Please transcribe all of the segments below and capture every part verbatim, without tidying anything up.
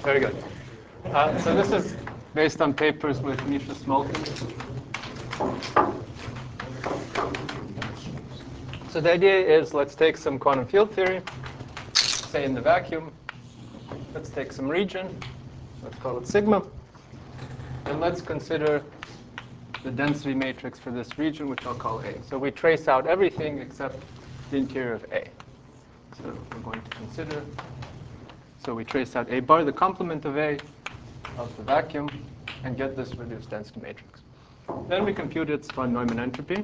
Very good. Uh, so this is based on papers with Misha Smolkin. So the idea is, let's take some quantum field theory, say in the vacuum. Let's take some region. Let's call it sigma. And let's consider the density matrix for this region, which I'll call A. So we trace out everything except the interior of A. So we're going to consider, so we trace out A bar, the complement of A, of the vacuum, and get this reduced density matrix. Then we compute its von Neumann entropy.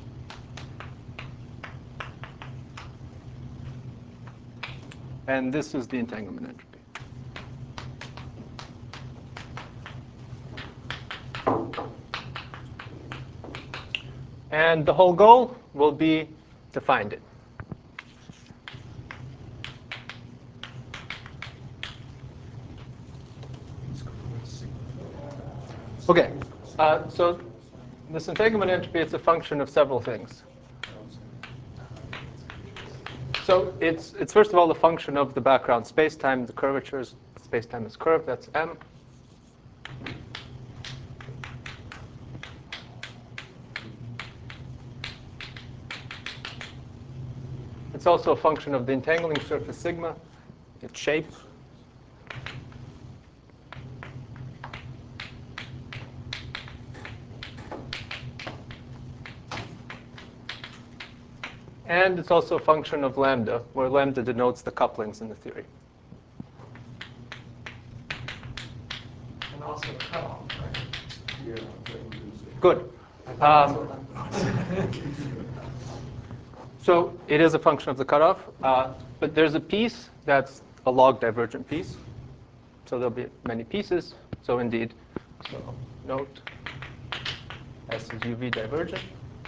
And this is the entanglement entropy. And the whole goal will be to find it. Okay, uh, so this entanglement entropy is a function of several things. So it's, it's first of all the function of the background spacetime, the curvatures. Spacetime is curved, that's M. It's also a function of the entangling surface sigma, its shape. And it's also a function of lambda, where lambda denotes the couplings in the theory. And also cutoff, right? Yeah. Good. Um, so it is a function of the cutoff, uh, but there's a piece that's a log divergent piece. So there'll be many pieces. So indeed, so note S is U V divergent.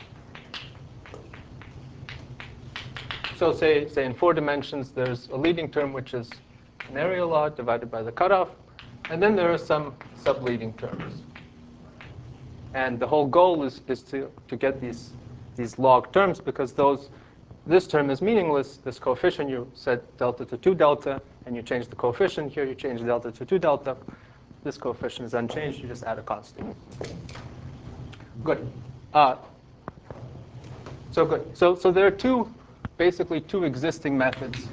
So say, say in four dimensions, there's a leading term, which is an area law divided by the cutoff. And then there are some subleading terms. And the whole goal is, is to, to get these, these log terms, because those, this term is meaningless. This coefficient, you set delta to two delta, and you change the coefficient. Here, you change delta to two delta. This coefficient is unchanged. You just add a constant. Good. Uh, so good. So, so there are two, basically two existing methods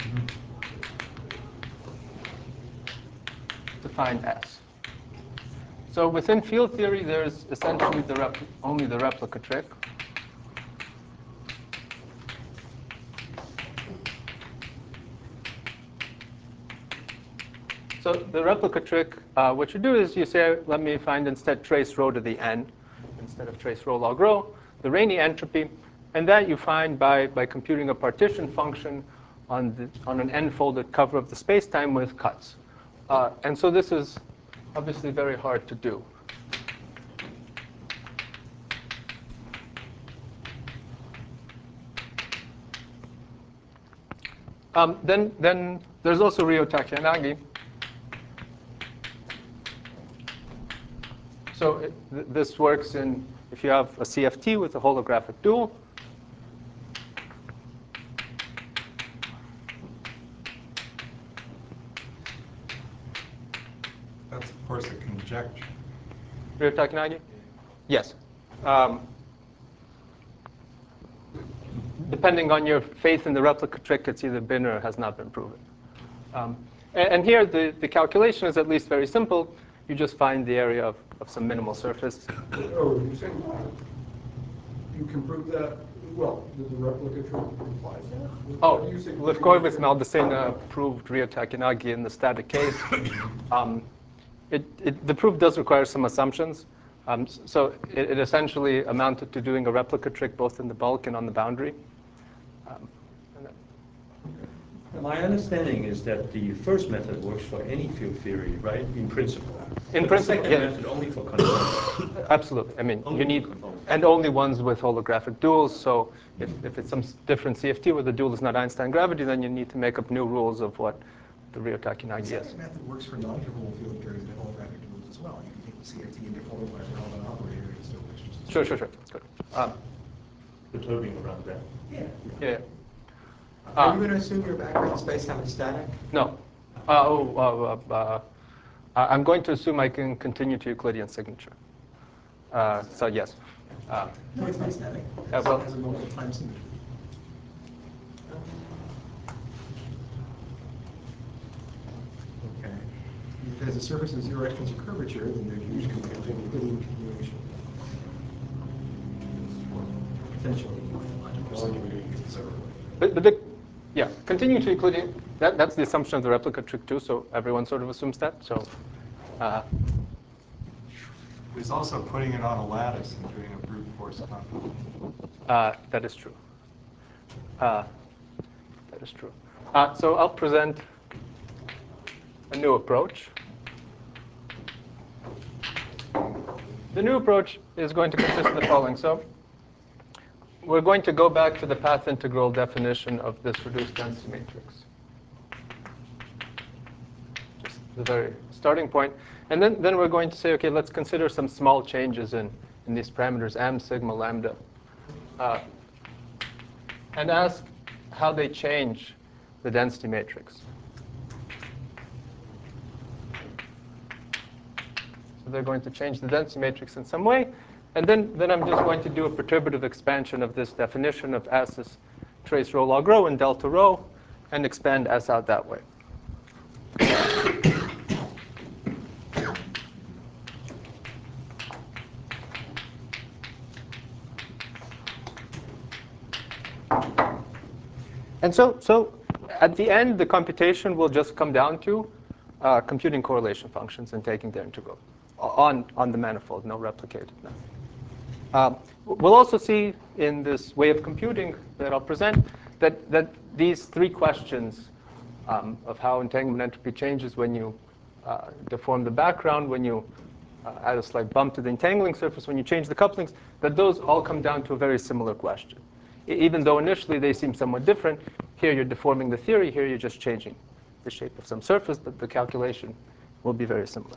to find S. So within field theory, there's essentially the rep only the replica trick. So the replica trick, uh, what you do is you say, let me find instead trace rho to the n, instead of trace rho log rho, the Rayleigh entropy. And that you find by, by computing a partition function on, the, on an n-folded cover of the spacetime with cuts. Uh, and so this is obviously very hard to do. Um, then, then there's also Ryo-Takayanagi. So it, th this works in if you have a C F T with a holographic dual. That's, of course, a conjecture. Ryo-Takayanagi? Yes. Um, depending on your faith in the replica trick, it's either been or has not been proven. Um, and, and here, the, the calculation is at least very simple. You just find the area of, of some minimal surface. Oh, you saying you can prove that? Well, the, the replica trick implies that? Oh, What do you say- Levkovitz and Aldacena proved Ryo-Takayanagi in the static case. Um, it, it, the proof does require some assumptions. Um, so it, it essentially amounted to doing a replica trick both in the bulk and on the boundary. Um, and then, My understanding is that the first method works for any field theory, right? In principle. In But principle, the second yeah. method only for conformals. Absolutely. I mean, Only you need, conformals. and only ones with holographic duals. So if, if it's some different C F T where the dual is not Einstein gravity, then you need to make up new rules of what the Ryo-Takayanagi The is. second method works for non-trivial field theories and holographic duals as well. You can take the C F T and default it by a relevant operator, and it still works just as Sure, sure, sure. Good. Um, Perturbing around that. Yeah. yeah. Are Uh, you going to assume your background spacetime is static? No. Uh, oh, uh, uh, Uh, I'm going to assume I can continue to Euclidean signature. Uh, so yes. Uh, No, it's not static. Uh, well- It has a multiple time signature. Okay. If it has a surface of zero extrinsic curvature, then there's usually a Euclidean continuation. Potentially, logical signature is so. but, but the, yeah, continue to Euclidean. That, that's the assumption of the replica trick too. So everyone sort of assumes that. So. Uh, There's also putting it on a lattice and doing a brute force computation. Uh, that is true. Uh, that is true. Uh, so I'll present a new approach. The new approach is going to consist of the following. So we're going to go back to the path integral definition of this reduced density matrix. Just the very starting point. And then, then we're going to say, OK, let's consider some small changes in, in these parameters, m, sigma, lambda. Uh, and ask how they change the density matrix. So they're going to change the density matrix in some way. And then, then I'm just going to do a perturbative expansion of this definition of S as trace rho log rho and delta rho, and expand S out that way. And so, so at the end, the computation will just come down to uh, computing correlation functions and taking their integral on, on the manifold, no replicated. No. Um, we'll also see in this way of computing that I'll present that, that these three questions um, of how entanglement entropy changes when you uh, deform the background, when you uh, add a slight bump to the entangling surface, when you change the couplings, that those all come down to a very similar question. Even though initially they seem somewhat different, here you're deforming the theory, here you're just changing the shape of some surface, but the calculation will be very similar.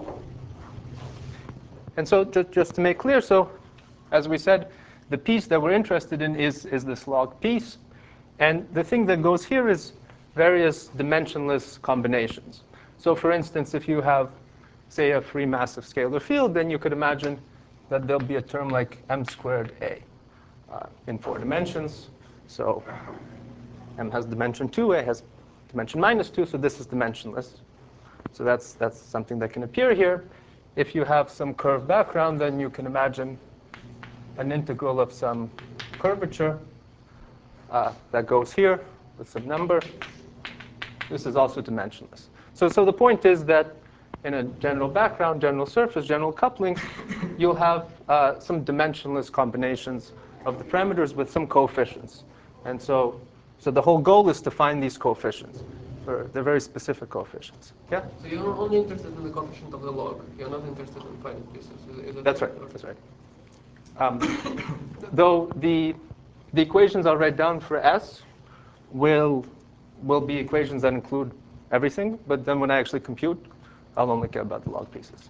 And so just, just to make clear, so as we said, the piece that we're interested in is, is this log piece. And the thing that goes here is various dimensionless combinations. So for instance, if you have, say, a free massive scalar field, then you could imagine that there'll be a term like m squared a. Uh, in four dimensions. So m has dimension two, a has dimension minus two, so this is dimensionless. So that's, that's something that can appear here. If you have some curved background, then you can imagine an integral of some curvature uh, that goes here with some number. This is also dimensionless. So, so the point is that in a general background, general surface, general coupling, you'll have uh, some dimensionless combinations of the parameters with some coefficients. And so, so the whole goal is to find these coefficients. For they're very specific coefficients. Yeah? So you're only interested in the coefficient of the log. You're not interested in finite pieces. Is, is it That's right. That's right. Um, though the the equations I'll write down for S will will be equations that include everything. But then when I actually compute, I'll only care about the log pieces.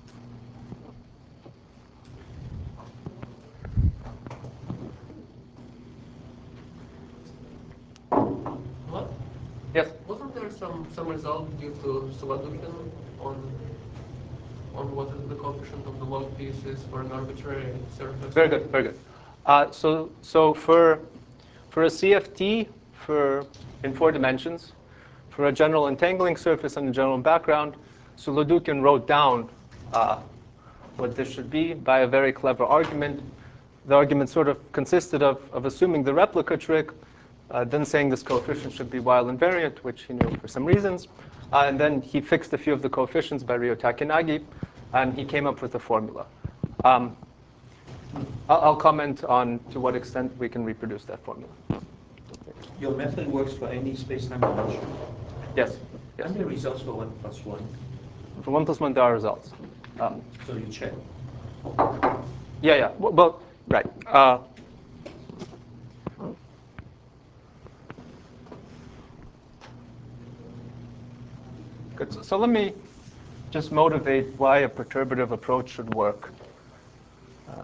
What? Yes? Wasn't there some, some result due to Suladukin on on what is the coefficient of the log pieces for an arbitrary surface? Very good. Very good. Uh, so so for for a C F T for in four dimensions, for a general entangling surface and a general background, Suladukin wrote down uh, what this should be by a very clever argument. The argument sort of consisted of, of assuming the replica trick, uh, then saying this coefficient should be Weil invariant, which he knew for some reasons. Uh, and then he fixed a few of the coefficients by Ryo Takenagi, and he came up with a formula. Um, I'll, I'll comment on to what extent we can reproduce that formula. Your method works for any space-time dimension. Yes. Yes. And the results for one plus one. For one plus one, there are results. Um, So you check. yeah, yeah. Well, well right. Uh, good. So, so let me just motivate why a perturbative approach should work. Um,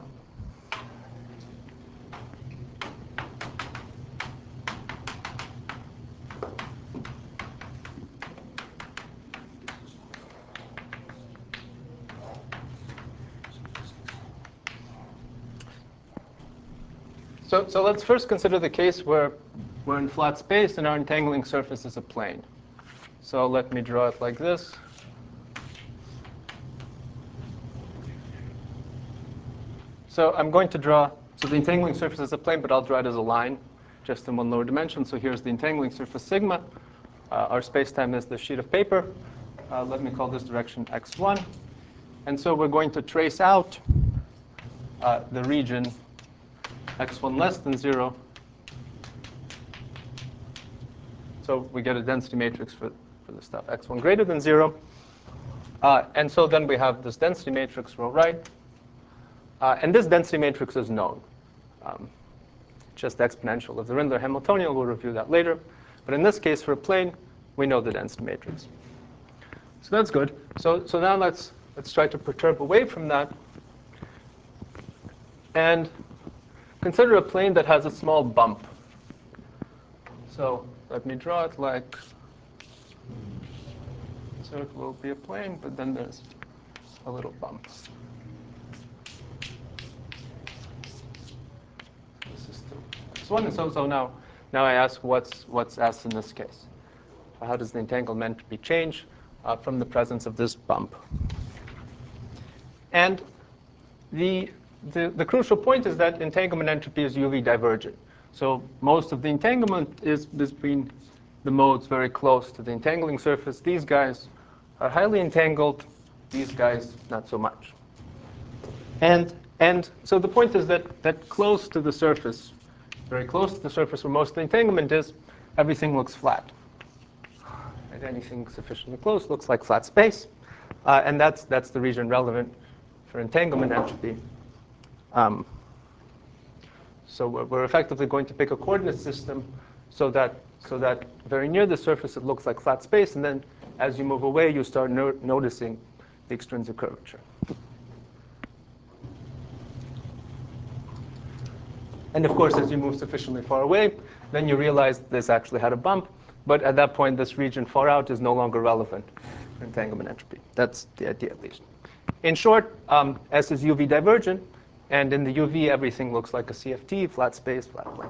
So, so let's first consider the case where we're in flat space and our entangling surface is a plane. So let me draw it like this. So I'm going to draw, so the entangling surface is a plane, but I'll draw it as a line, just in one lower dimension. So here's the entangling surface sigma. Uh, our space-time is the sheet of paper. Uh, let me call this direction x one. And so we're going to trace out uh, the region x one less than zero. So we get a density matrix for, for the stuff x one greater than zero. Uh, and so then we have this density matrix rho right. Uh, and this density matrix is known. Um, just exponential of the Rindler Hamiltonian. We'll review that later. But in this case, for a plane, we know the density matrix. So that's good. So, so now let's, let's try to perturb away from that and consider a plane that has a small bump. So let me draw it like, so it will be a plane, but then there's a little bump. This is two x one, and so, so now, now I ask what's, what's S in this case? How does the entanglement entropy change uh, from the presence of this bump? And the, the, the crucial point is that entanglement entropy is U V divergent. So most of the entanglement is between the modes very close to the entangling surface. These guys are highly entangled. These guys, not so much. And, and so the point is that, that close to the surface, very close to the surface where most of the entanglement is, everything looks flat. And anything sufficiently close looks like flat space. Uh, and that's, that's the region relevant for entanglement entropy. Um, so we're, we're effectively going to pick a coordinate system so that, so that very near the surface it looks like flat space. And then as you move away, you start no noticing the extrinsic curvature. And of course, as you move sufficiently far away, then you realize this actually had a bump. But at that point, this region far out is no longer relevant for entanglement entropy. That's the idea, at least. In short, um, S is U V divergent. And in the U V, everything looks like a C F T, flat space, flat plane.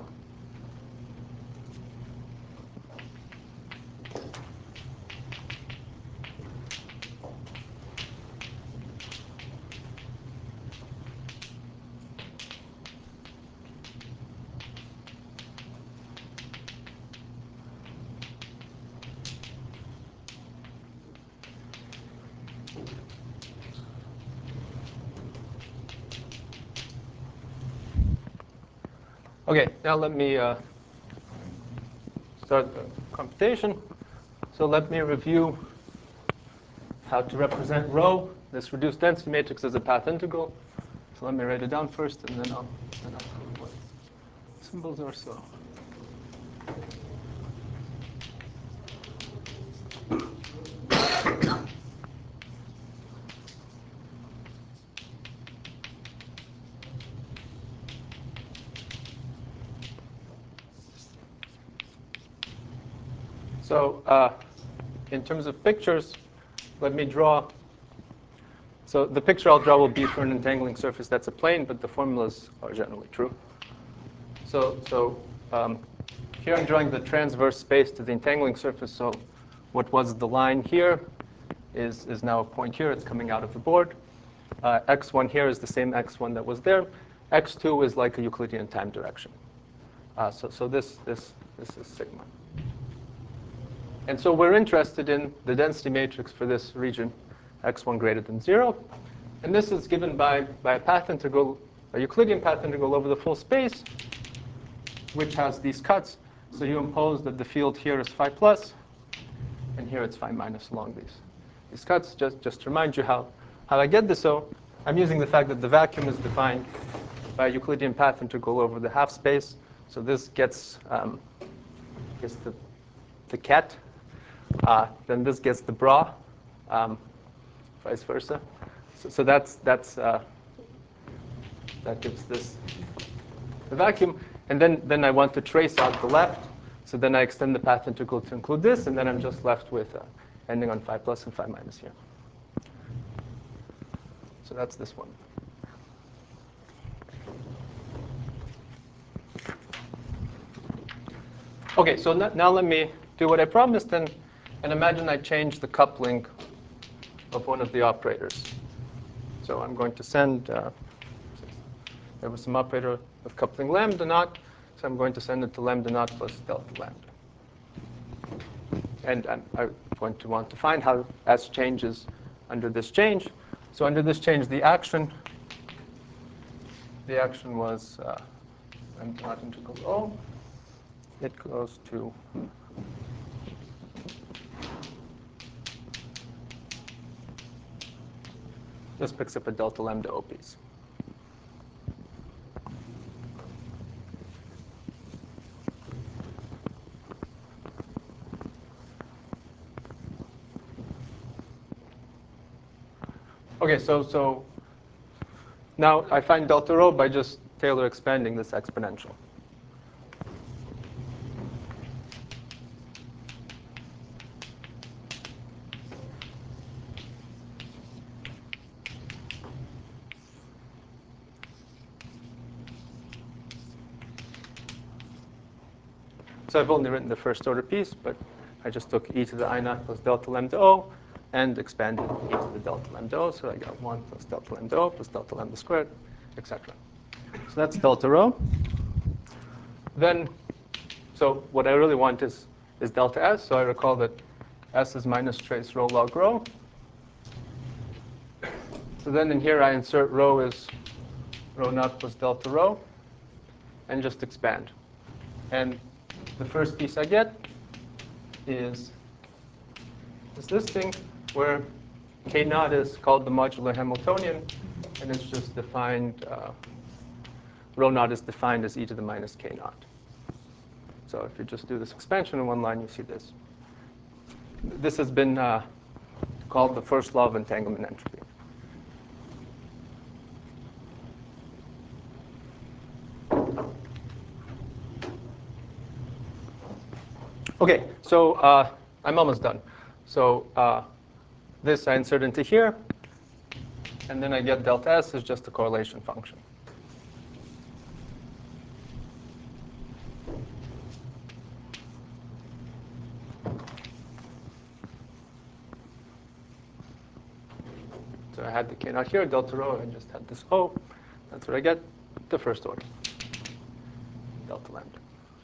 OK, now let me uh, start the computation. So let me review how to represent rho, this reduced density matrix, as a path integral. So let me write it down first, and then I'll, then I'll tell you what symbols are. So. So uh, in terms of pictures, let me draw. So the picture I'll draw will be for an entangling surface that's a plane, but the formulas are generally true. So, so um, here I'm drawing the transverse space to the entangling surface. So what was the line here is, is now a point here. It's coming out of the board. Uh, x one here is the same x one that was there. x two is like a Euclidean time direction. Uh, so so this, this, this is sigma. And so we're interested in the density matrix for this region, x one greater than zero. And this is given by, by a path integral, a Euclidean path integral over the full space, which has these cuts. So you impose that the field here is phi plus, and here it's phi minus along these, these cuts. Just, just to remind you how, how I get this. So I'm using the fact that the vacuum is defined by a Euclidean path integral over the half space. So this gets, um, gets the, the ket. Uh, then this gets the bra, um, vice versa. So, so that's, that's, uh, that gives this the vacuum. And then, then I want to trace out the left. So then I extend the path integral to include this. And then I'm just left with uh, ending on phi plus and phi minus here. So that's this one. Okay, so n- now let me do what I promised and, and imagine I change the coupling of one of the operators. So I'm going to send, uh, there was some operator of coupling lambda naught, so I'm going to send it to lambda naught plus delta lambda. And I'm, I'm going to want to find how S changes under this change. So under this change, the action, the action was uh, lambda naught integral O. It goes to just picks up a delta lambda O piece. Okay, so so now I find delta rho by just Taylor expanding this exponential. So I've only written the first order piece, but I just took e to the I naught plus delta lambda O and expanded e to the delta lambda O. So I got one plus delta lambda O plus delta lambda squared, et cetera. So that's delta rho. Then, so what I really want is, is delta S. So I recall that S is minus trace rho log rho. So then in here I insert rho is rho naught plus delta rho and just expand. And the first piece I get is, is this thing where K naught is called the modular Hamiltonian, and it's just defined, uh, rho naught is defined as e to the minus K naught. So if you just do this expansion in one line, you see this. This has been uh, called the first law of entanglement entropy. Okay, so uh, I'm almost done. So uh, this I insert into here, and then I get delta S is just a correlation function. So I had the K naught here, delta rho, I just had this O. That's what I get, the first order, delta lambda.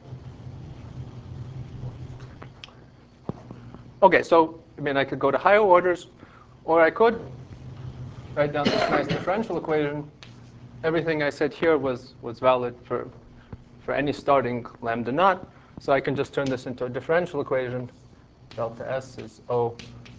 Okay, so I mean, I could go to higher orders, or I could write down this nice differential equation. Everything I said here was, was valid for, for any starting lambda naught. So I can just turn this into a differential equation. Delta S is O.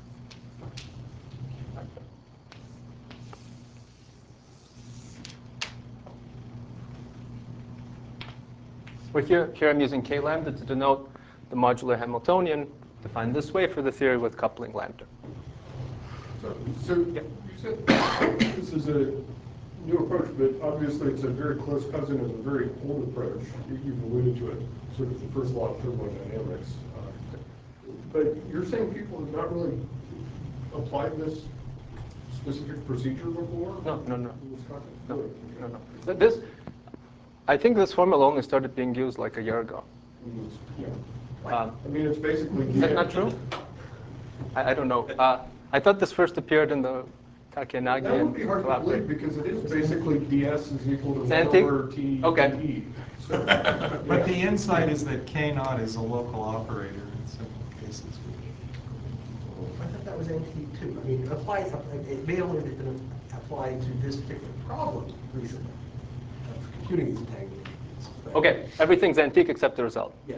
Well, here, here I'm using K lambda to denote the modular Hamiltonian, defined this way for the theory with coupling lambda. So, so Yeah. you said this is a new approach, but obviously it's a very close cousin of a very old approach. You- You've alluded to it, sort of the first law of thermodynamics. Uh, But you're saying people have not really applied this specific procedure before? No, no, no. In this context? No, Really? no, no. Th- This, I think this formula only started being used like a year ago. Yeah. Um, I mean, it's basically. Is that not true? I, I don't know. Uh, I thought this first appeared in the Takenagi That would and be hard to collaborate. believe because it is basically ds is equal to It's one antique? over t Okay. E. So, But the yeah. insight is that K naught is a local operator in simple cases. I thought that was antique too. I mean, it applies, it may only have been applied to this particular problem recently. Uh, Computing these entanglement. but- Okay, everything's antique except the result. Yeah.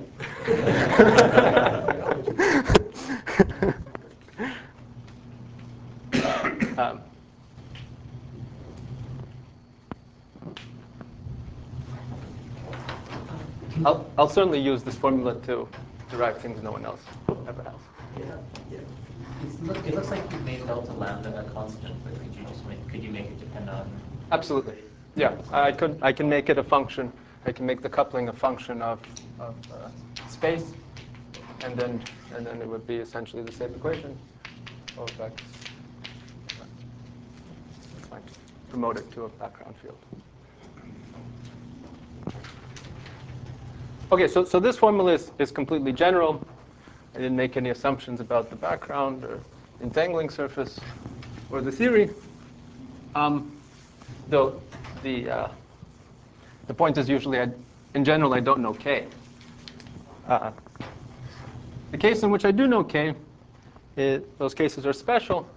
Um, I'll, I'll certainly use this formula to derive things no one else ever has. Yeah, yeah. It's, look, it looks like you made delta lambda a constant, but could you just make, could you make it depend on? Absolutely. Yeah, I could. I can make it a function. I can make the coupling a function of, of uh, space, and then and then it would be essentially the same equation. O of x. It's fine. Promote it to a background field. Okay, so, so this formula is, is completely general. I didn't make any assumptions about the background or entangling surface or the theory. Um, though the, uh, the point is usually, I, in general, I don't know K. Uh, the case in which I do know K, it, those cases are special.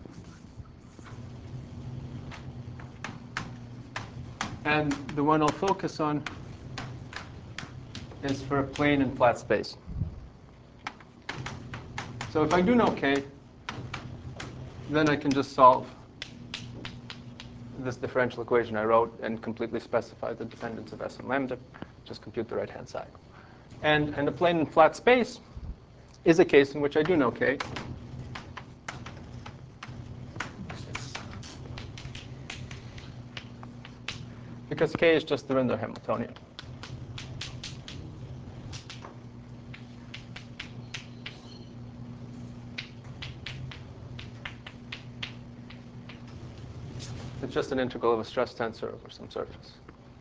And the one I'll focus on is for a plane and flat space. So if I do know K, then I can just solve this differential equation I wrote and completely specify the dependence of S and lambda. Just compute the right-hand side. And, and a plane and flat space is a case in which I do know K. Because K is just the Rindler Hamiltonian. It's just an integral of a stress tensor over some surface.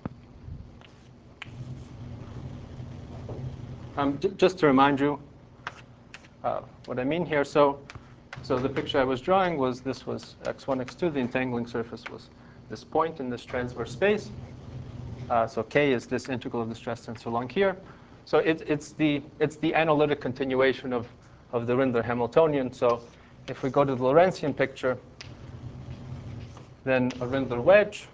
Um, j just to remind you uh, what I mean here. So, so the picture I was drawing was this was x one, x two. The entangling surface was this point in this transverse space. Uh, so K is this integral of the stress tensor along here. So it, it's the it's the analytic continuation of of the Rindler Hamiltonian. So if we go to the Lorentzian picture, then a Rindler wedge.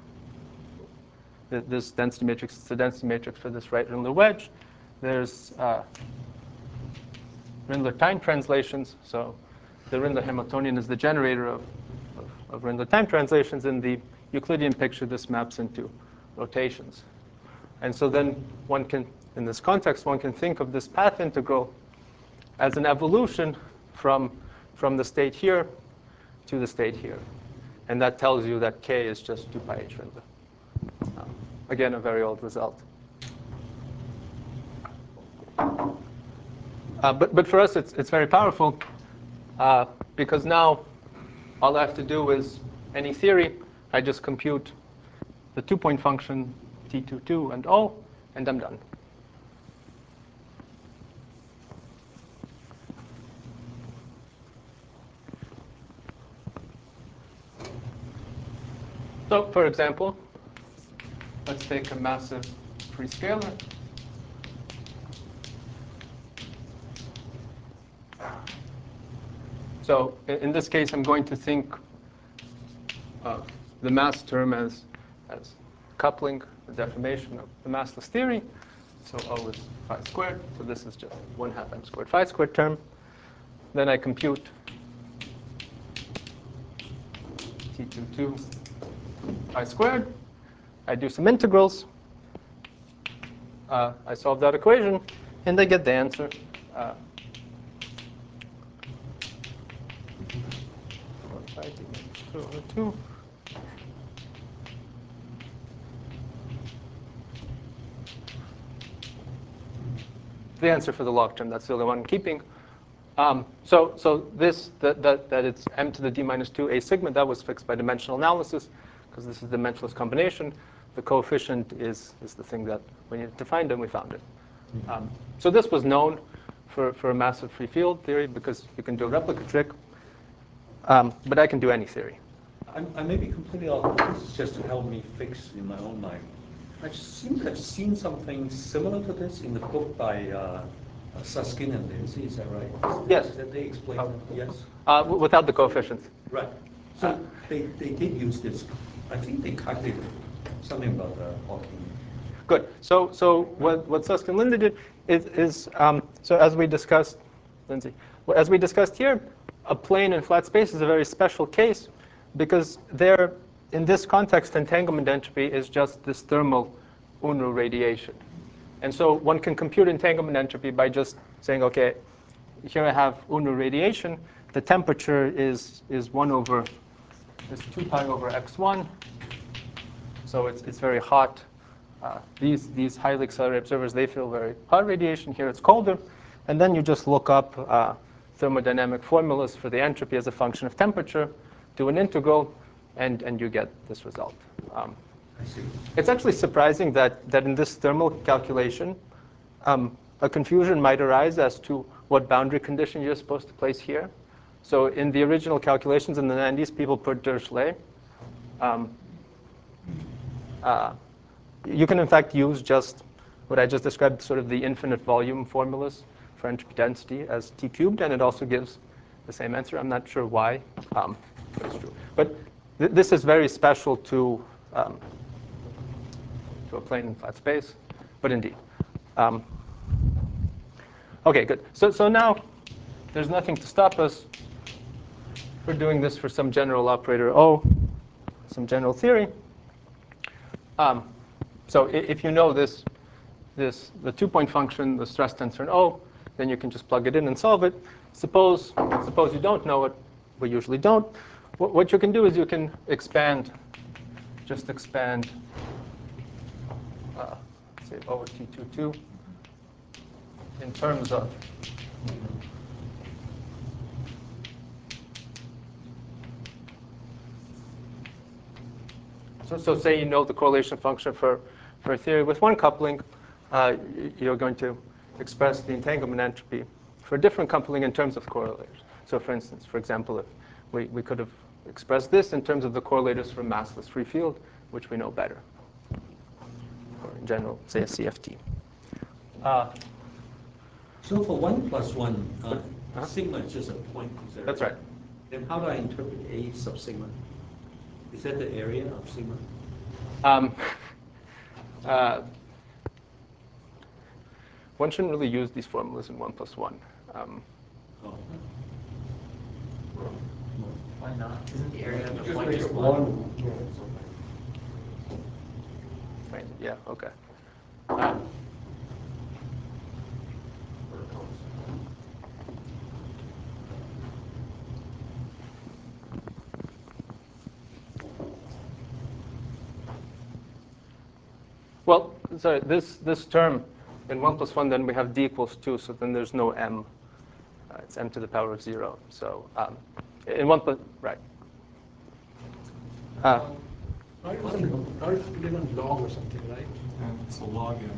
This density matrix is the density matrix for this right Rindler wedge. There's uh, Rindler time translations. So the Rindler Hamiltonian is the generator of, of, of Rindler time translations. In the Euclidean picture, this maps into rotations. And so then one can, in this context, one can think of this path integral as an evolution from, from the state here to the state here. And that tells you that K is just two pi h Rindler. Uh, again, a very old result. Uh, but, but for us, it's, it's very powerful uh, because now all I have to do is any theory, I just compute the two-point function T two two and O, and I'm done. So, for example, let's take a massive free scalar. So in this case, I'm going to think uh, the mass term as, as coupling, the deformation of the massless theory. So O is phi squared. So this is just one half m squared phi squared term. Then I compute T two two phi squared. I do some integrals. Uh, I solve that equation, and I get the answer. Uh, two over two. The answer for the log term, that's the only one I'm keeping. Um, so so this, that, that, that it's m to the d minus two a sigma, that was fixed by dimensional analysis, because this is the dimensionless combination. The coefficient is, is the thing that we needed to find, and we found it. Um, so this was known for, for a massive free field theory, because you can do a replica trick. Um, but I can do any theory. I, I may be completely off. This is just to help me fix in my own mind. I seem to have seen something similar to this in the book by uh, Susskind and Lindsay. Is that right? Yes. That they explain Oh. it? Yes. Uh, w- without the coefficients. Right. So they, they did use this. I think they calculated something about the Hawking. Good. So so what, what Susskind and Lindsay did is, is um, so as we discussed, Lindsay, well, as we discussed here, a plane in flat space is a very special case because there, in this context, entanglement entropy is just this thermal Unruh radiation. And so one can compute entanglement entropy by just saying, okay, here I have Unruh radiation. The temperature is, is one over, is two pi over x one. So it's, it's very hot. Uh, these, these highly accelerated observers, they feel very hot radiation. Here it's colder. And then you just look up uh, thermodynamic formulas for the entropy as a function of temperature, do an integral, and, and you get this result. Um, I see. it's actually surprising that, that in this thermal calculation, um, a confusion might arise as to what boundary condition you're supposed to place here. So in the original calculations in the nineties, people put Dirichlet. Um, uh, you can, in fact, use just what I just described, sort of the infinite volume formulas for entropy density as T cubed, and it also gives the same answer. I'm not sure why, um, but it's true. But th this is very special to, um, to a plane in flat space, but indeed. Um, OK, good. So, so now there's nothing to stop us for doing this for some general operator O, some general theory. Um, so if you know this, this the two-point function, the stress tensor in O, then you can just plug it in and solve it. Suppose, suppose you don't know it. We usually don't. What, what you can do is you can expand, just expand, uh, say O T two two in terms of So, so say you know the correlation function for, for a theory with one coupling, uh, you're going to express the entanglement entropy for a different coupling in terms of correlators. So for instance, for example, if we, we could have expressed this in terms of the correlators for a massless free field, which we know better. Or in general, say a C F T. Uh, So for one plus one, uh, Huh? sigma is just a point. Is that That's right. Then how do I interpret A sub sigma? Is that the area of sigma? Um, uh, one shouldn't really use these formulas in one plus one. Um, Oh. Why not? Isn't the area of the Just point make just it one? one. Yeah, something. right, yeah, OK. Uh, Well, sorry, this, this term in one plus one, then we have d equals two, so then there's no m. Uh, it's m to the power of zero. So um, in one plus, right. Uh, Not even, not even log or something, right? And it's a log n.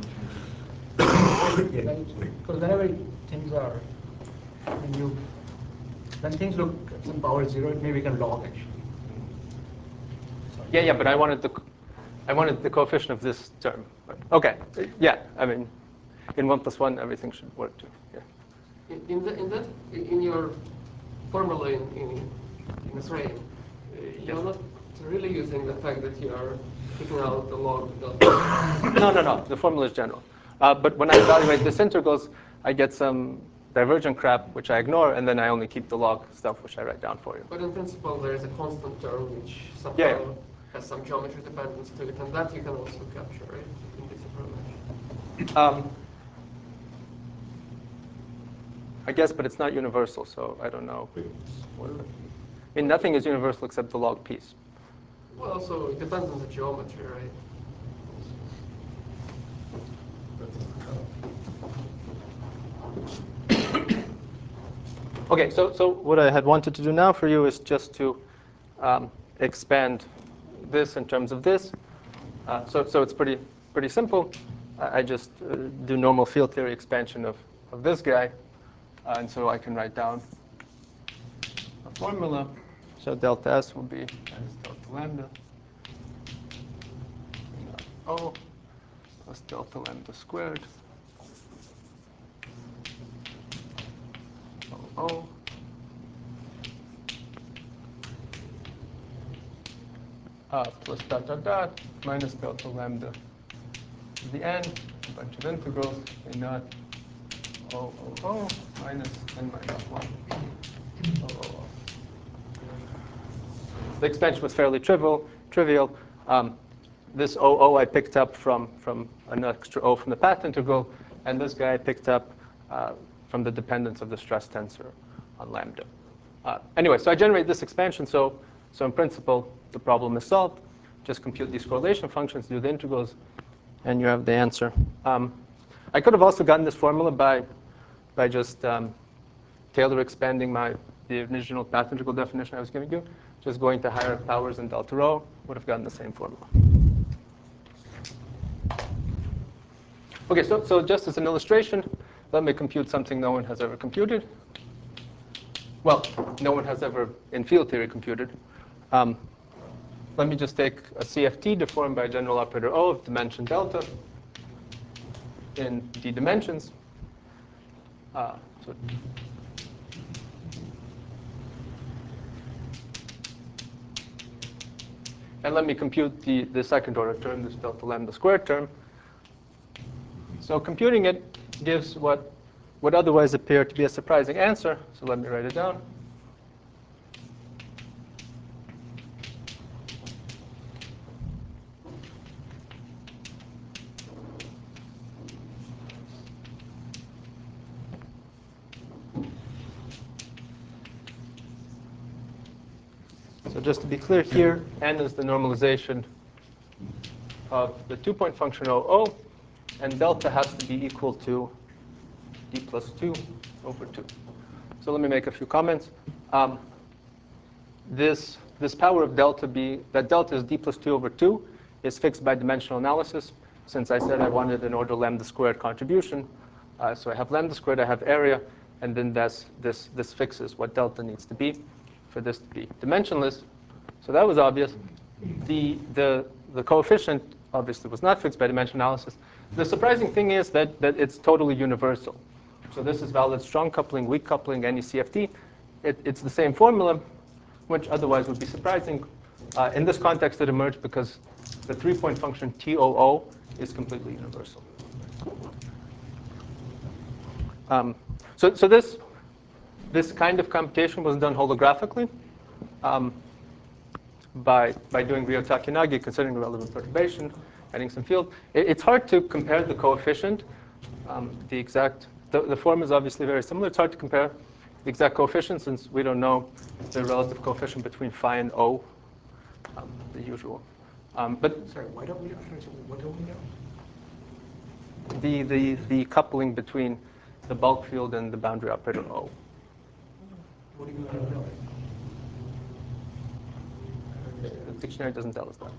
Because whenever things are, when you, when things look at some power zero, it may become log actually. Sorry. yeah, yeah, but I wanted the, I wanted the coefficient of this term. But, OK, yeah, I mean, in one plus one, everything should work too. Yeah. In, in, the, in that, in your formula in, in, in this frame, uh, you're not really using the fact that you are taking out the log delta. No, no, no. The formula is general. Uh, but when I evaluate this integrals, I get some divergent crap, which I ignore, and then I only keep the log stuff, which I write down for you. But in principle, there is a constant term which somehow Yeah, yeah. has some geometry dependence to it, and that you can also capture, right, in this approach. Um, I guess, but it's not universal, so I don't know. What, I mean, nothing is universal except the log piece. Well, so it depends on the geometry, right? OK, so, so what I had wanted to do now for you is just to um, expand this in terms of this. Uh, so, so it's pretty, pretty simple. I, I just uh, do normal field theory expansion of, of this guy. Uh, and so I can write down a formula. So delta S will be minus delta lambda O plus delta lambda squared O O uh, plus dot dot dot minus delta lambda to the n, a bunch of integrals, a naught O O O minus n minus one O O O. The expansion was fairly trivial. Trivial. Um, this O O I picked up from, from an extra O from the path integral, and this guy I picked up uh, from the dependence of the stress tensor on lambda. Uh, anyway, so I generate this expansion. So, so in principle, the problem is solved. Just compute these correlation functions, do the integrals, and you have the answer. Um, I could have also gotten this formula by, by just um, Taylor expanding my the original path integral definition I was giving you. Just going to higher powers in delta rho would have gotten the same formula. Okay, so, so just as an illustration, let me compute something no one has ever computed. Well, no one has ever, in field theory, computed. Um, let me just take a C F T deformed by a general operator O of dimension delta in d dimensions. Uh, so and let me compute the, the second order term, this delta lambda squared term. So computing it gives what would otherwise appear to be a surprising answer. So let me write it down. So just to be clear here, n is the normalization of the two-point function O O, and delta has to be equal to d plus two over two. So let me make a few comments. Um, this, this power of delta b, that delta is d plus two over two, is fixed by dimensional analysis. Since I said I wanted an order lambda squared contribution, uh, so I have lambda squared, I have area, and then that's, this, this fixes what delta needs to be for this to be dimensionless. So that was obvious. The, the, the coefficient obviously was not fixed by dimensional analysis. The surprising thing is that, that it's totally universal. So this is valid strong coupling, weak coupling, any C F T. It, it's the same formula, which otherwise would be surprising. Uh, in this context, it emerged because the three-point function T O O is completely universal. Um, so so this, this kind of computation was done holographically. Um, by, by doing Ryotake-Nagi, considering the relevant perturbation, adding some field. It, it's hard to compare the coefficient. Um, the exact, the, the form is obviously very similar. It's hard to compare the exact coefficient since we don't know the relative coefficient between phi and O, um, the usual. Um, but Sorry, why don't we know? What don't we know? the, the, the coupling between the bulk field and the boundary operator O. What do you mean we don't know? The dictionary doesn't tell us that.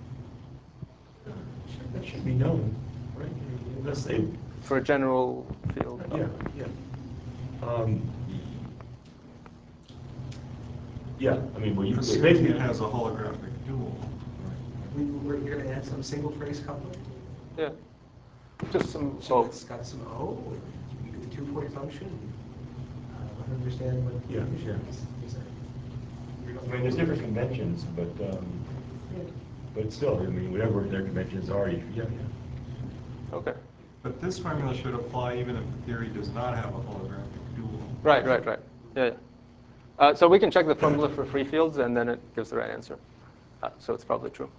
That should be known, right? Unless they, For a general field. yeah, yeah. Um, Yeah, I mean, well, you Assuming basically it has a holographic dual. We, we're, you're gonna add some single phrase coupling? Yeah. Just some So O. it's got some O, or you do a two-point function? I don't understand what the Yeah, issue yeah. is. Is that- I mean, there's different conventions, but, um, but still, I mean, whatever their conventions are, you- yeah, yeah. Okay. But this formula should apply even if the theory does not have a holographic dual. Right, right, right. Yeah, yeah. Uh, so we can check the formula for free fields, and then it gives the right answer. Uh, so it's probably true.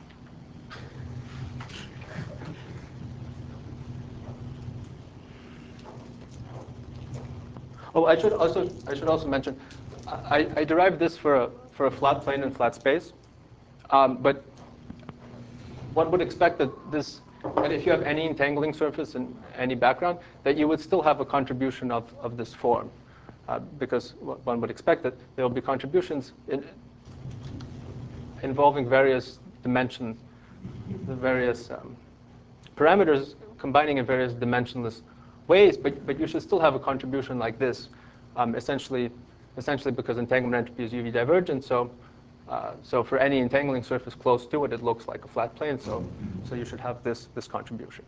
Oh, I should also I should also mention, I, I derived this for a for a flat plane and flat space, um, but one would expect that this that if you have any entangling surface and any background, that you would still have a contribution of of this form, uh, because one would expect that there will be contributions in, involving various dimensions, the various um, parameters combining in various dimensionless ways, but, but you should still have a contribution like this, um, essentially, essentially because entanglement entropy is U V divergent. So, uh, so for any entangling surface close to it, it looks like a flat plane. So, so you should have this this contribution.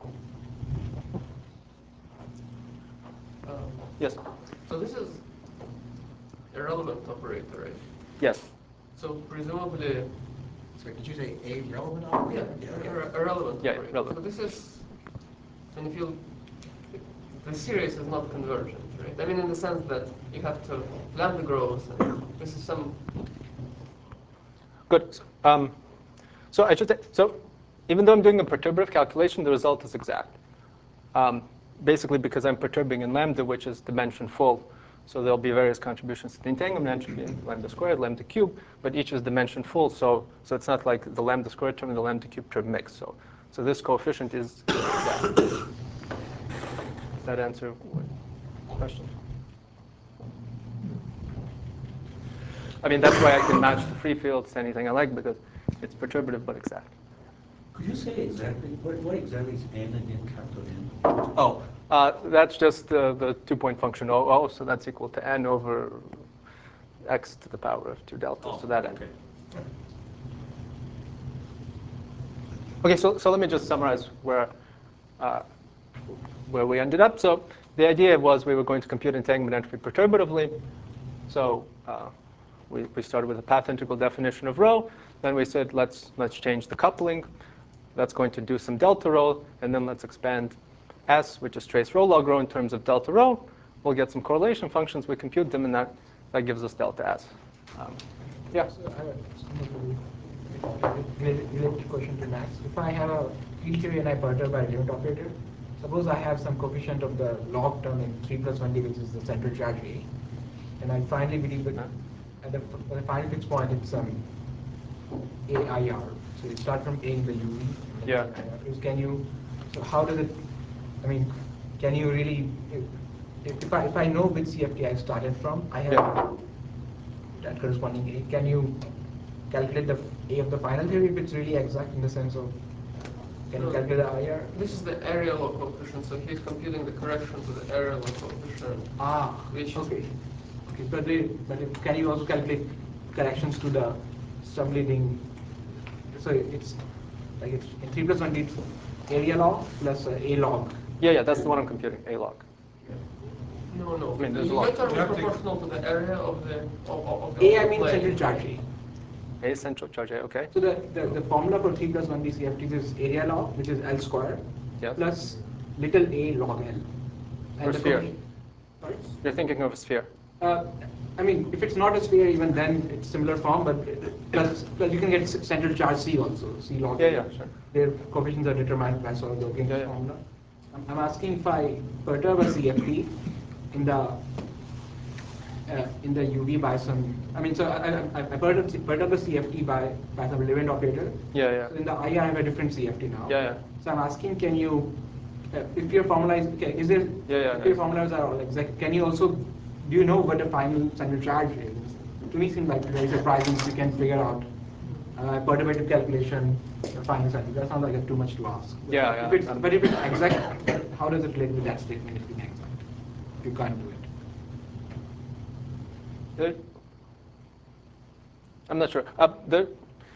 Um, Yes. so this is a relevant operator, right? Yes. So presumably, Sorry, did you say a relevant operator? yeah, okay. a, a relevant Yeah, operator. relevant. So this is, and if you, the series is not convergent, right? I mean, in the sense that you have to lambda grows, and this is some. Good. Um, so I should say, so even though I'm doing a perturbative calculation, the result is exact. Um, basically because I'm perturbing in lambda, which is dimension full. So there'll be various contributions to the entanglement entropy in lambda squared, lambda cubed, but each is dimension full. So, so it's not like the lambda squared term and the lambda cubed term mix. So, so this coefficient is exact. Does that answer your question? I mean, that's why I can match the free fields to anything I like, because it's perturbative but exact. Could you say exactly, what, what exactly is n again, capital N? Oh, uh, that's just uh, the two-point function O O, so that's equal to n over x to the power of two delta, Oh, so that n. okay. Okay, so, so let me just summarize where, uh, where we ended up. So the idea was we were going to compute entanglement entropy perturbatively. So uh, we, we started with a path integral definition of rho. Then we said, let's, let's change the coupling. That's going to do some delta rho. And then let's expand S, which is trace rho log rho in terms of delta rho. We'll get some correlation functions. We compute them, and that, that gives us delta S. Um, yeah? So I have a related related question to Max. If I have a field theory and I perturb by a limit operator, suppose I have some coefficient of the log term in three plus one d, which is the central charge A, and I finally believe that at the, at the final fixed point it's some A I R. So you start from A in the U V. Yeah. Is can you? So how does it? I mean, can you really? If, if I if I know which C F T I started from, I have Yeah. that corresponding A. Can you calculate the A of the final theory if it's really exact in the sense of? Can you No. calculate the I R? This is the area log coefficient, so he's computing the correction to the area log coefficient. Ah, Which is- okay. Okay, but they, but it, can you also calculate corrections to the subleading? So it's like it's in three plus one d, it's area log plus uh, A log. Yeah, yeah, that's the one I'm computing, A log. No, no. I mean, the there's a U lot. term You is have to- proportional to the area of the of, of of the A, I mean plane. central charge A. A central charge A, okay. So the, the, the formula for three plus one d C F Ts is area log, which is L squared, Yes. plus little a log L. For the sphere. coefficient- Sorry? You're thinking of a sphere. Uh, I mean, if it's not a sphere, even then it's similar form, but plus, plus you can get c- central charge C also, C log. Yeah, A. yeah, sure. Their coefficients are determined by sort of the Gingrich Yeah, yeah. formula. I'm, I'm asking if I perturb a C F T in the uh, in the U V by some, I mean, so I, I, I perturb, perturb the C F T by, by some Levent operator. Yeah, yeah. So in the I, I have a different C F T now. Yeah, yeah. So I'm asking, can you, uh, if your formula is, okay, is there, Yeah, yeah, if your no. formulas are all exact, can you also, do you know what the final central charge is? To me, it seems like very surprising if you can figure out uh, perturbative calculation, the final central. That sounds like it's too much to ask. But Yeah, if yeah, it's, um, but if it's exact, how does it relate with that statement if being exact? If you can't do it. There- I'm not sure. Uh, there,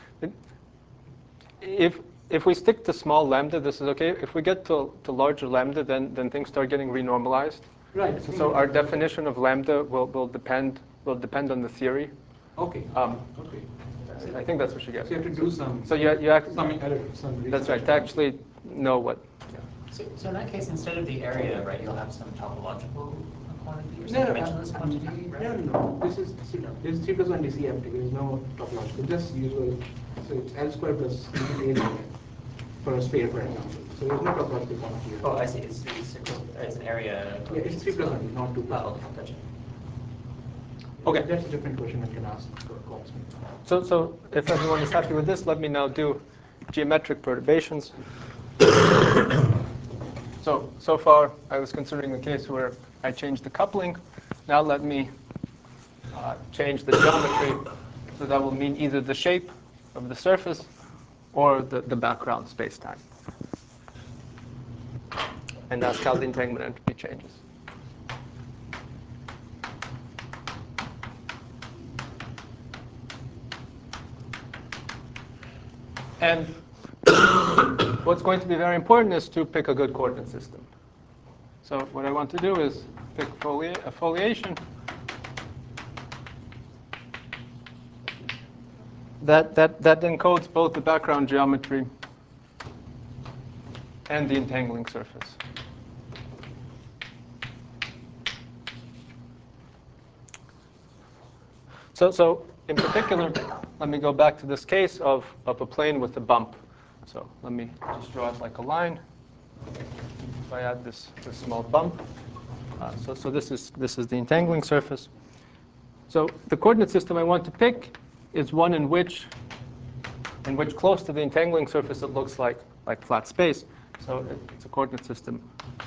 if if we stick to small lambda, this is okay. If we get to, to larger lambda, then then things start getting renormalized. Right. So, so our definition of lambda will, will depend will depend on the theory. Okay. Um, Okay. I think that's what you So get. you have to do some. So you you act, Some error, some that's research. right. To actually know what. So, so in that case, instead of the area, right, you'll have some topological quantity or some No, dimensionless uh, quantity, no, right? no, no. This is see, no, this is three plus one D C F T. There is no topological. Just usual. So it's L square plus A for a sphere, for example. So there's no topological quantity. Oh, I see. It's, it's, it's an area. Yeah, it's three plus one D, not two plus. Oh, okay, gotcha. Okay. That's a different question one can ask. Calls me. So so if everyone is happy with this, let me now do geometric perturbations. So, so far, I was considering the case where I changed the coupling. Now let me uh, change the geometry. So that will mean either the shape of the surface or the, the background spacetime. And that's how the entanglement entropy changes. And what's going to be very important is to pick a good coordinate system. So what I want to do is pick folia a foliation that, that, that encodes both the background geometry and the entangling surface. So, so in particular, let me go back to this case of, of a plane with a bump. So let me just draw it like a line. So I add this, this small bump. Uh, so so this, is, this is the entangling surface. So the coordinate system I want to pick is one in which, in which close to the entangling surface it looks like, like flat space. So it, it's a coordinate system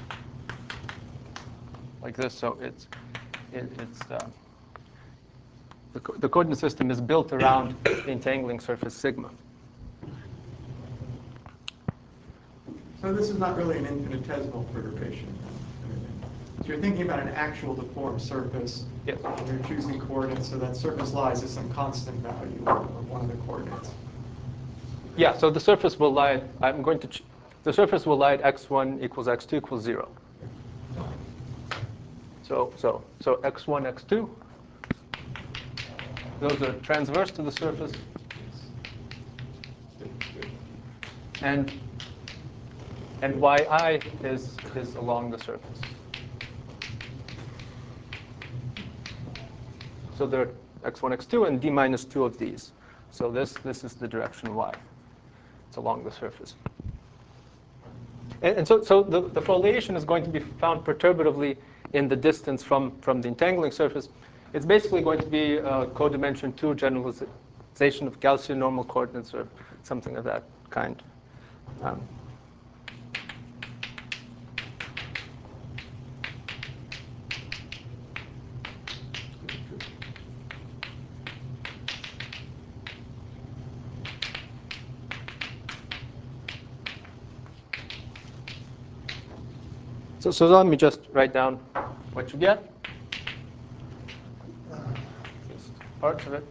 like this. So it's, it, it's uh, the, co the coordinate system is built around the entangling surface sigma. So this is not really an infinitesimal perturbation. So you're thinking about an actual deformed surface. Yes. And you're choosing coordinates, so that surface lies at some constant value of one of the coordinates. Yeah, so the surface will lie at, I'm going to, ch the surface will lie at x one equals x two equals zero. So, so, so x one, x two, those are transverse to the surface. And, and yi is, is along the surface. So there are x one, x two, and d minus two of these. So this, this is the direction y. It's along the surface. And, and so, so the, the foliation is going to be found perturbatively in the distance from, from the entangling surface. It's basically going to be a codimension two generalization of Gaussian normal coordinates or something of that kind. Um, So, so let me just write down what you get. Just parts of it.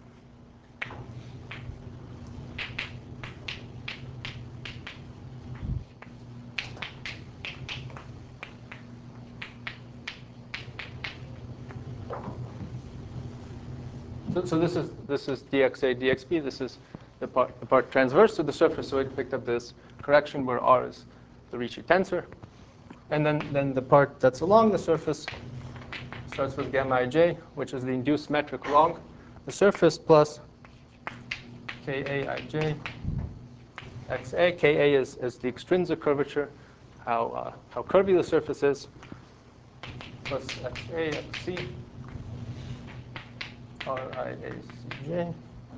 So, so this is this is dxa, dxb. This is the part the part transverse to the surface. So it picked up this correction where r is the Ricci tensor. And then, then the part that's along the surface starts with gamma ij, which is the induced metric along the surface, plus ka ij xa. Ka is, is the extrinsic curvature, how, uh, how curvy the surface is, plus xa, xc, riacj.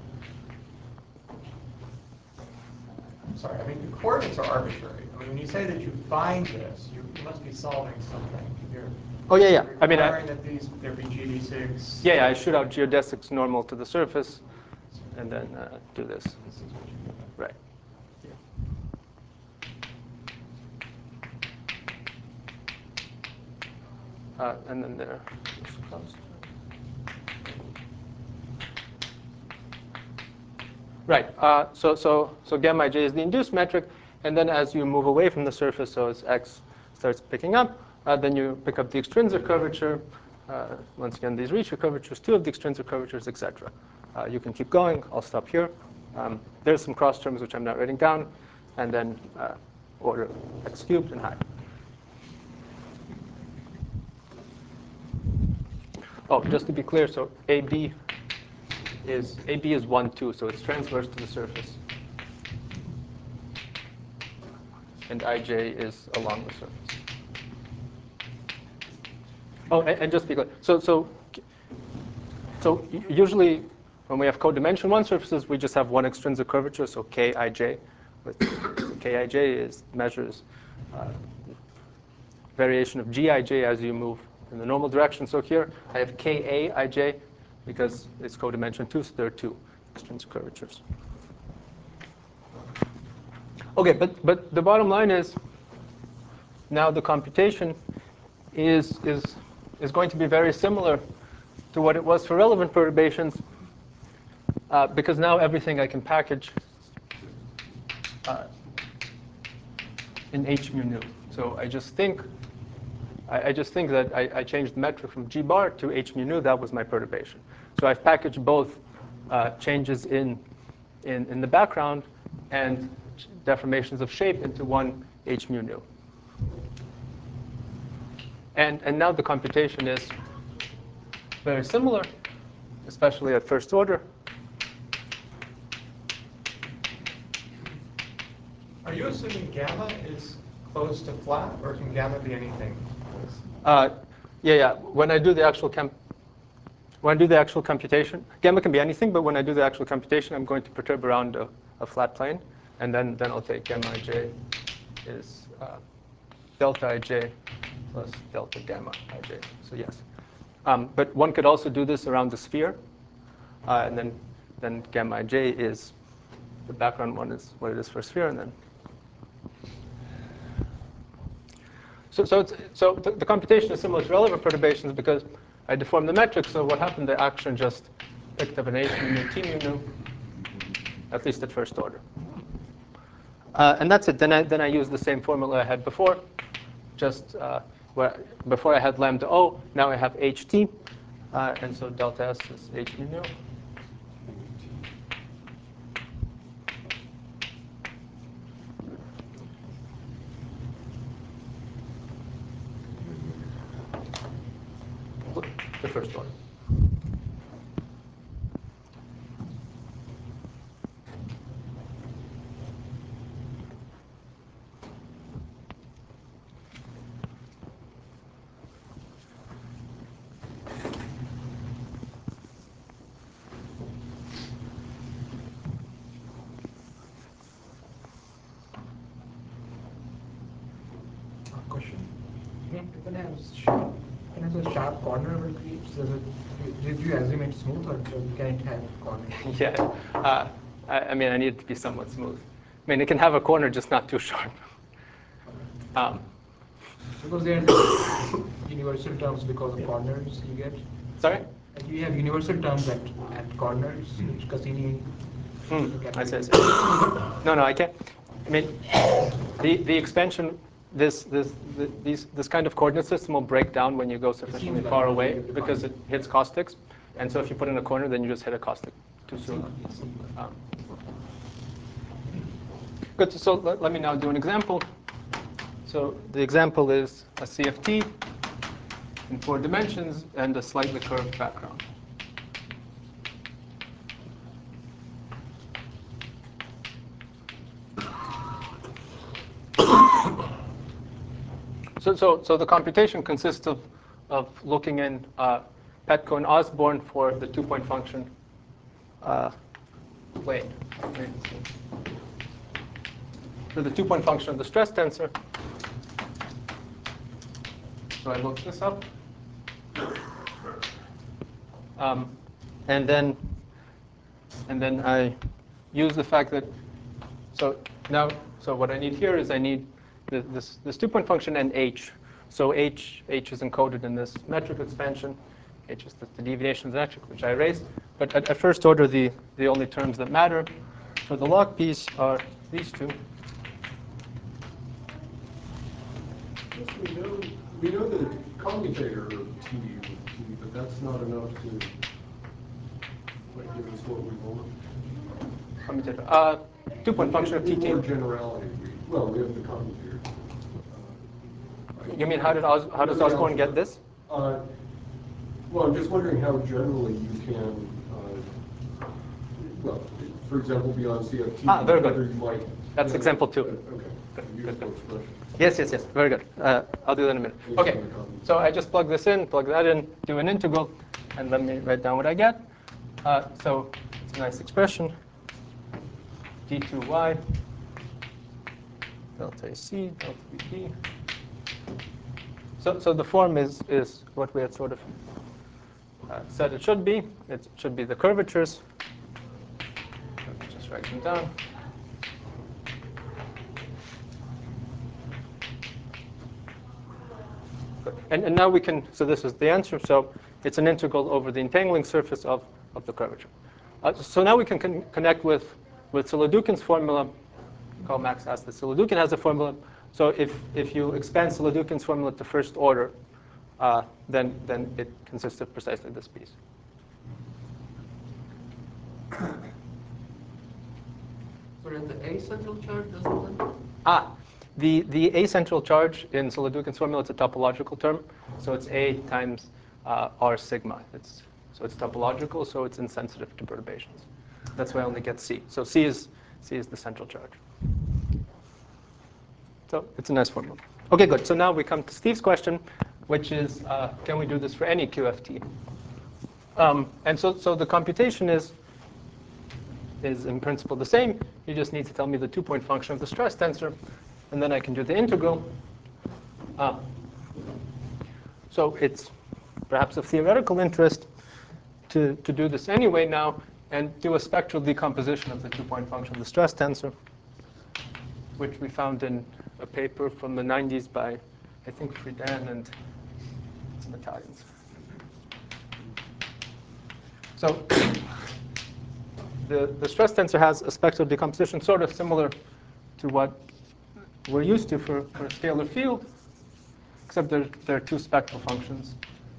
Sorry, I mean, the coordinates are arbitrary. I mean, when you say that you find this, you, you must be solving something. You're Oh, yeah, yeah. I mean, I, requiring that these, there be G D six. yeah, yeah, I shoot out geodesics normal to the surface, and then uh, do this. This is what you do. Right. Uh, and then there. Right. Uh, so, so, so gamma ij is the induced metric, and then as you move away from the surface, so as x starts picking up, uh, then you pick up the extrinsic curvature. Uh, once again, these Ricci curvatures, two of the extrinsic curvatures, et cetera. Uh, you can keep going. I'll stop here. Um, there's some cross terms which I'm not writing down, and then uh, order x cubed and higher. Oh, just to be clear, so A B is A B is one, two, so it's transverse to the surface. And I J is along the surface. Oh, and, and just to be clear, so so so usually when we have codimension one surfaces, we just have one extrinsic curvature, so K I J. With K I J is measures uh, variation of G I J as you move in the normal direction. So here I have K A I J because it's codimension two, so there are two extrinsic curvatures. Okay, but but the bottom line is now the computation is is is going to be very similar to what it was for relevant perturbations, uh, because now everything I can package uh, in h mu nu. So I just think I, I just think that I, I changed the metric from g bar to h mu nu. That was my perturbation. So I've packaged both uh, changes in, in in the background and deformations of shape into one h mu nu. And and now the computation is very similar, especially at first order. Are you assuming gamma is close to flat, or can gamma be anything? Uh, yeah, yeah. When I do the actual camp, when I do the actual computation, gamma can be anything. But when I do the actual computation, I'm going to perturb around a, a flat plane, and then then I'll take gamma ij is uh, delta ij plus delta gamma ij. So yes. Um, but one could also do this around the sphere, uh, and then then gamma ij is the background one is what it is for a sphere, and then So, so, it's, so the, the computation is similar to relevant perturbations because I deformed the metric. So what happened? The action just picked up an H mu nu, T mu nu, at least at first order. Uh, and that's it. Then I then I use the same formula I had before. Just uh, where before I had lambda O, now I have Ht, uh, and so delta S is H mu nu. The first order. Question. When I have sharp, when I have a sharp corner of it creates, does it, did you assume it's smooth or can it have corners? Yeah, uh, I, I mean, I need it to be somewhat smooth. I mean, it can have a corner, just not too sharp. Um, Because they are universal terms because of corners you get. sorry? Like you have universal terms at, at corners, which Cassini. Hmm, I see, I see. No, no, I can't. I mean, the, the expansion, this, this, the, these, this kind of coordinate system will break down when you go sufficiently far away because it hits caustics. And so if you put in a corner, then you just hit a caustic too soon. Um, good, so let, let me now do an example. So the example is a C F T in four dimensions and a slightly curved background. So, so, so the computation consists of, of looking in uh, Petko and Osborne for the two-point function uh, plane. Right? For the two-point function of the stress tensor. So I look this up. Um, and then, and then I use the fact that, so now, so what I need here is I need the, this, this two-point function and h. So h, h is encoded in this metric expansion. H is the, the deviation of the metric, which I erased. But at, at first order, the, the only terms that matter for the log piece are these two. Yes, we know, we know the commutator of T with T, but that's not enough to like, give us what we want. Commutator. Uh, two-point function of T in T. more generality, we, well, we have the commutator. Uh, You mean how did Os, how does Osborne get this? Uh, well, I'm just wondering how generally you can, uh, well, for example, beyond C F T, Ah, very good. whether you might. That's yeah, example two. uh, Okay. Useful expression. Yes, yes, yes. Very good. Uh, I'll do that in a minute. Okay. So I just plug this in, plug that in, do an integral, and let me write down what I get. Uh, so it's a nice expression. d two y delta ac delta vp. So, so the form is, is what we had sort of uh, said it should be. It should be the curvatures. Let me just write them down. Good. And, and now we can, so this is the answer. So it's an integral over the entangling surface of, of the curvature. Uh, so now we can con connect with, with Solodukin's formula. Karl Marx asked this. Solodukin has a formula. So if, if you expand Solodukin's formula to first order, uh, then, then it consists of precisely this piece. So in the acentral charge, doesn't it? Ah, the, the acentral charge in Solodukin's formula, it's a topological term. So it's A times uh, R sigma. It's, so it's topological, so it's insensitive to perturbations. That's why I only get C. So C is, C is the central charge. So it's a nice formula. OK, good. So now we come to Steve's question, which is, uh, can we do this for any Q F T? Um, and so, so the computation is, is in principle the same. You just need to tell me the two-point function of the stress tensor, and then I can do the integral. Uh, so it's perhaps of theoretical interest to, to do this anyway now and do a spectral decomposition of the two-point function of the stress tensor, which we found in a paper from the nineties by I think Friedan and some Italians. So the, the stress tensor has a spectral decomposition sort of similar to what we're used to for, for a scalar field, except there, there are two spectral functions.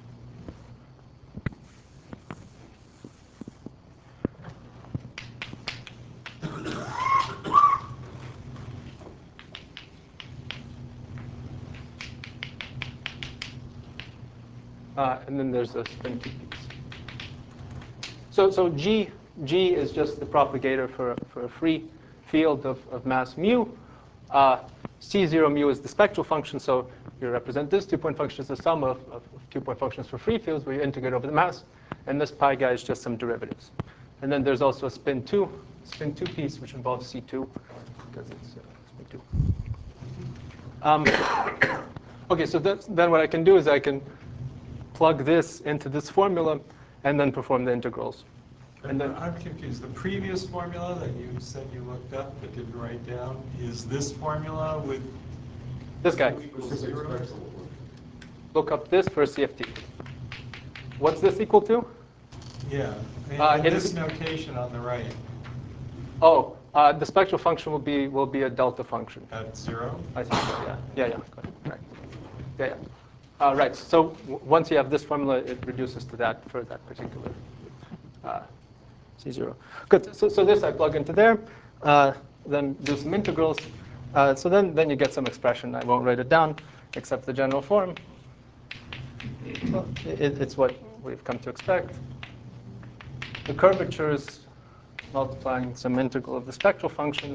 Uh, and then there's a spin two piece. So, so G, G is just the propagator for, for a free field of, of mass mu. Uh, C zero mu is the spectral function, so you represent this two-point function as the sum of, of, of two-point functions for free fields where you integrate over the mass. And this pi guy is just some derivatives. And then there's also a spin two, spin two piece, which involves C two, because it's uh, spin two. Um, OK, so that's, then what I can do is I can plug this into this formula and then perform the integrals. And then I'm confused. The previous formula that you said you looked up but didn't write down, is this formula with this guy. zero? Look up this for C F T. What's this equal to? Yeah. And, Uh, and it this is- notation on the right Oh, uh, the spectral function will be will be a delta function. at zero? I think so. Yeah. Yeah. Yeah. Got it. Right. Yeah. Yeah. Uh, right. So w once you have this formula, it reduces to that for that particular uh, C zero. Good. So, so this I plug into there. Uh, then do some integrals. Uh, so then, then you get some expression. I won't write it down, except the general form. Well, it, it's what we've come to expect. The curvature is multiplying some integral of the spectral function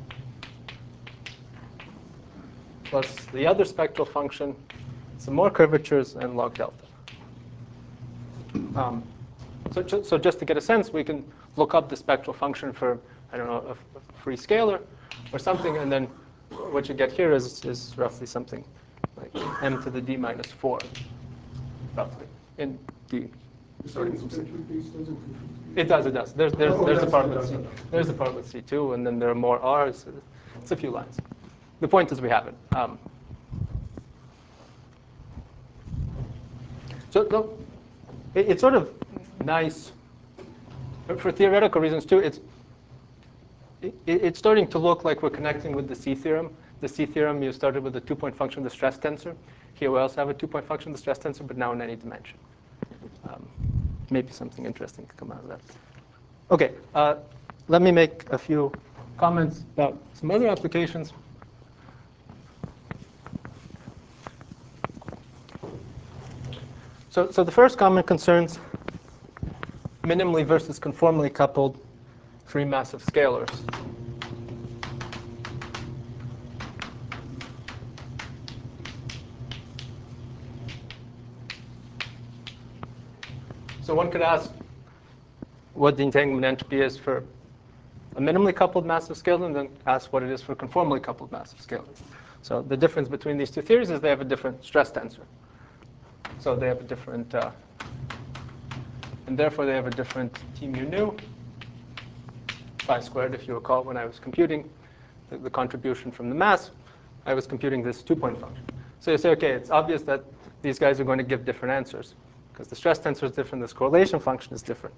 plus the other spectral function, some more curvatures, and log delta. Um, so, ju so just to get a sense, we can look up the spectral function for, I don't know, a, a free scalar or something, and then what you get here is, is roughly something like m to the d minus four, roughly, in d. Starting from C. It does, it does. There's, there's, Oh, there's a that's- part it with does, C. it does. There's a part with C two, and then there are more R's. It's a few lines. The point is we have it. Um, so so it, it's sort of nice for, for theoretical reasons too. It's it, it's starting to look like we're connecting with the C theorem. The C theorem, you started with a two-point function, the stress tensor. Here we also have a two-point function, the stress tensor, but now in any dimension. Um, maybe something interesting could come out of that. OK, uh, let me make a few comments about some other applications. So, so the first comment concerns minimally versus conformally coupled free massive scalars. So one could ask what the entanglement entropy is for a minimally coupled massive scalar, and then ask what it is for conformally coupled massive scalars. So the difference between these two theories is they have a different stress tensor. So they have a different, uh, and therefore they have a different T mu nu, phi squared. If you recall, when I was computing the, the contribution from the mass, I was computing this two-point function. So you say, OK, it's obvious that these guys are going to give different answers, because the stress tensor is different, this correlation function is different.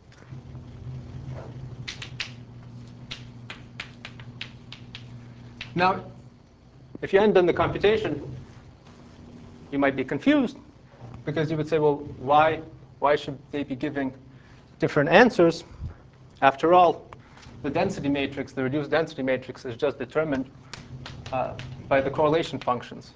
Now, if you hadn't done the computation, you might be confused, because you would say, well, why, why should they be giving different answers? After all, the density matrix, the reduced density matrix, is just determined uh, by the correlation functions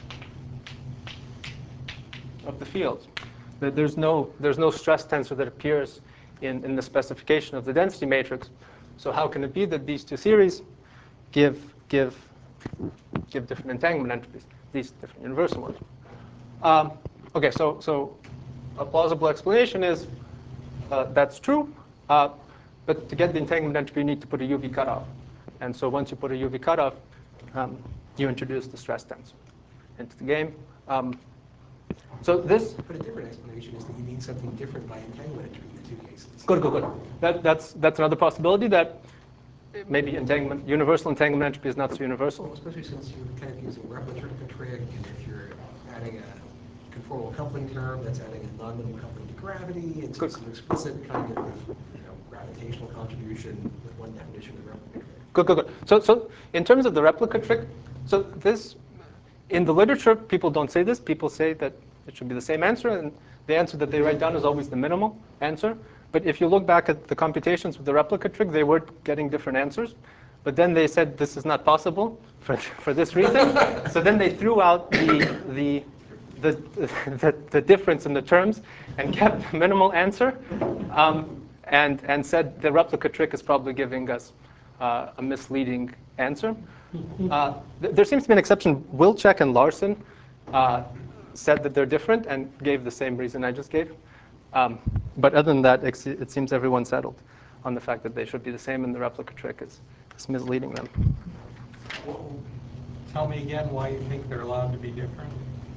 of the fields. There's no, there's no stress tensor that appears in, in the specification of the density matrix. So how can it be that these two theories give, give, give different entanglement entropies, these different universal ones? Um, OK, so, so a plausible explanation is uh, that's true. Uh, but to get the entanglement entropy, you need to put a U V cutoff. And so once you put a U V cutoff, um, you introduce the stress tensor into the game. Um, so this. But a different explanation is that you need something different by entanglement entropy in the two cases. Good, good, good. That, that's, that's another possibility, that maybe entanglement, universal entanglement entropy is not so universal. Well, especially since you're kind of using replicative trick, and if you're adding a conformal coupling term, that's adding a non-minimal coupling to gravity. It's Good. just an explicit kind of, you know, gravitational contribution with one definition of replica trick. Good, good, good. So, so in terms of the replica trick, so this, in the literature, people don't say this. People say that it should be the same answer, and the answer that they write down is always the minimal answer. But if you look back at the computations with the replica trick, they were getting different answers. But then they said this is not possible for, for this reason. So then they threw out the, the, the, the, the difference in the terms and kept the minimal answer, um, and, and said the replica trick is probably giving us uh, a misleading answer. Uh, th there seems to be an exception. Wilczek and Larson uh, said that they're different and gave the same reason I just gave. Um, but other than that, it seems everyone settled on the fact that they should be the same, and the replica trick is, is misleading them. Well, tell me again why you think they're allowed to be different.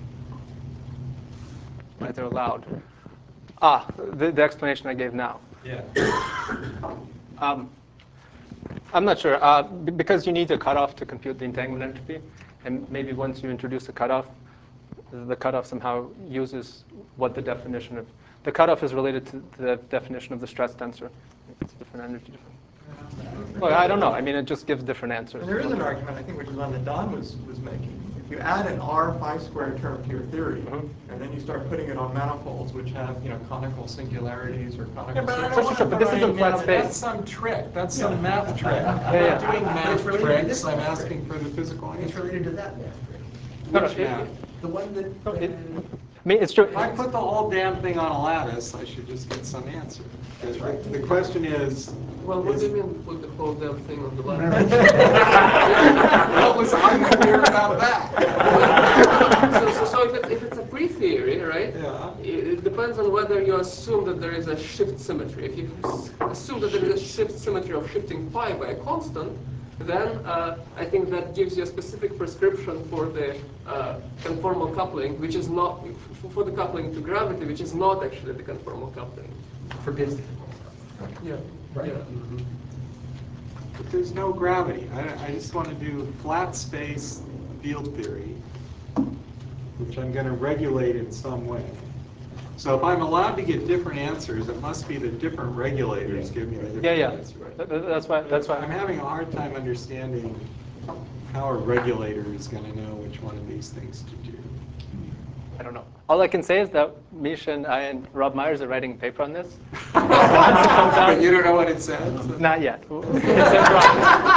Why they're allowed. Ah, the, the explanation I gave now. Yeah. Um, I'm not sure. Uh, b because you need a cutoff to compute the entanglement entropy, and maybe once you introduce a cutoff, the cutoff somehow uses what the definition of the cutoff is related to the definition of the stress tensor. It's a different energy. Well, I don't know. I mean, it just gives different answers. And there is an argument, I think, which is one that Don was, was making. If you add an R phi squared term to your theory, Mhm. and then you start putting it on manifolds which have, you know, conical singularities or conical Yeah, but I circles. don't want to But this put isn't on flat now, space. That's some trick. That's some math trick. Yeah, yeah. I'm not doing math It's related to tricks. this I'm math asking trick. for the physical It's answer. related to that math trick. No, no, Which it- math? The one that, No, it- uh, I mean, it's true. If I put the whole damn thing on a lattice, I should just get some answer. That's right. The the question is, Well, what is- do you mean put the whole damn thing on the line? what was unclear about that? so, so, so if, it, if it's a pre-theory, right? Yeah. It, it depends on whether you assume that there is a shift symmetry. If you s- assume that there is a shift symmetry of shifting phi by a constant, then uh, I think that gives you a specific prescription for the uh, conformal coupling, which is not f- for the coupling to gravity, which is not actually the conformal coupling. forbids the Yeah. right? Yeah. But there's no gravity. I, I just want to do flat space field theory, which I'm going to regulate in some way. So if I'm allowed to get different answers, it must be that different regulators give me the different Yeah, yeah. answer. Th- th- That's why. That's why. I'm having a hard time understanding how a regulator is going to know which one of these things to do. I don't know. All I can say is that Misha and I and Rob Myers are writing a paper on this. But you don't know what it says? Not yet. It says wrong.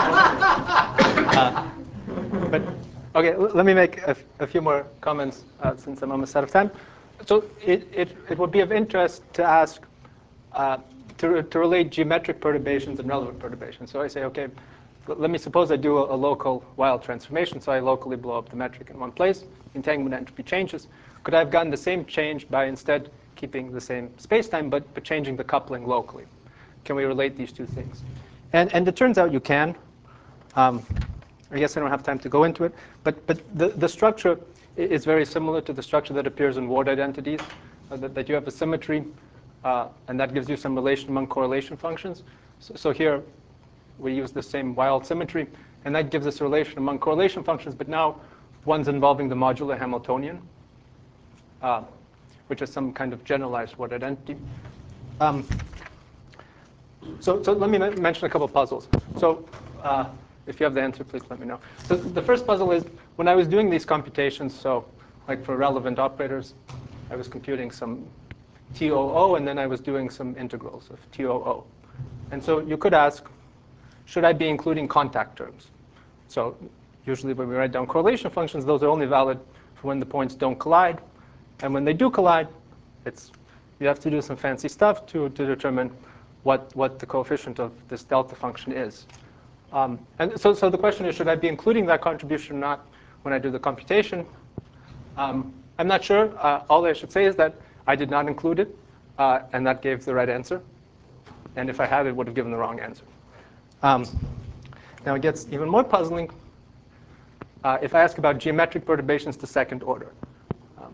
Uh, but okay, l- let me make a, f- a few more comments uh, since I'm almost out of time. So it, it, it would be of interest to ask, uh, to, to relate geometric perturbations and relevant perturbations. So I say, okay, l- let me suppose I do a, a local Weyl transformation, so I locally blow up the metric in one place, entanglement entropy changes. Could I have gotten the same change by instead keeping the same spacetime, but, but changing the coupling locally? Can we relate these two things? And, and it turns out you can. Um, I guess I don't have time to go into it, but, but the, the structure i- is very similar to the structure that appears in Ward identities, uh, that, that you have a symmetry, uh, and that gives you some relation among correlation functions. So, so here we use the same Weyl symmetry, and that gives us a relation among correlation functions, but now one's involving the modular Hamiltonian, uh, which is some kind of generalized Ward identity. Um, So, so let me men- mention a couple puzzles. So uh, if you have the answer, please let me know. So the first puzzle is when I was doing these computations, so like for relevant operators, I was computing some T O O, and then I was doing some integrals of T O O. And so you could ask, should I be including contact terms? So usually when we write down correlation functions, those are only valid for when the points don't collide. And when they do collide, it's, you have to do some fancy stuff to, to determine what, what the coefficient of this delta function is. Um, and so, so the question is, should I be including that contribution or not when I do the computation? Um, I'm not sure. Uh, all I should say is that I did not include it, uh, and that gave the right answer. And if I had, it would have given the wrong answer. Um, now it gets even more puzzling uh, if I ask about geometric perturbations to second order. Um,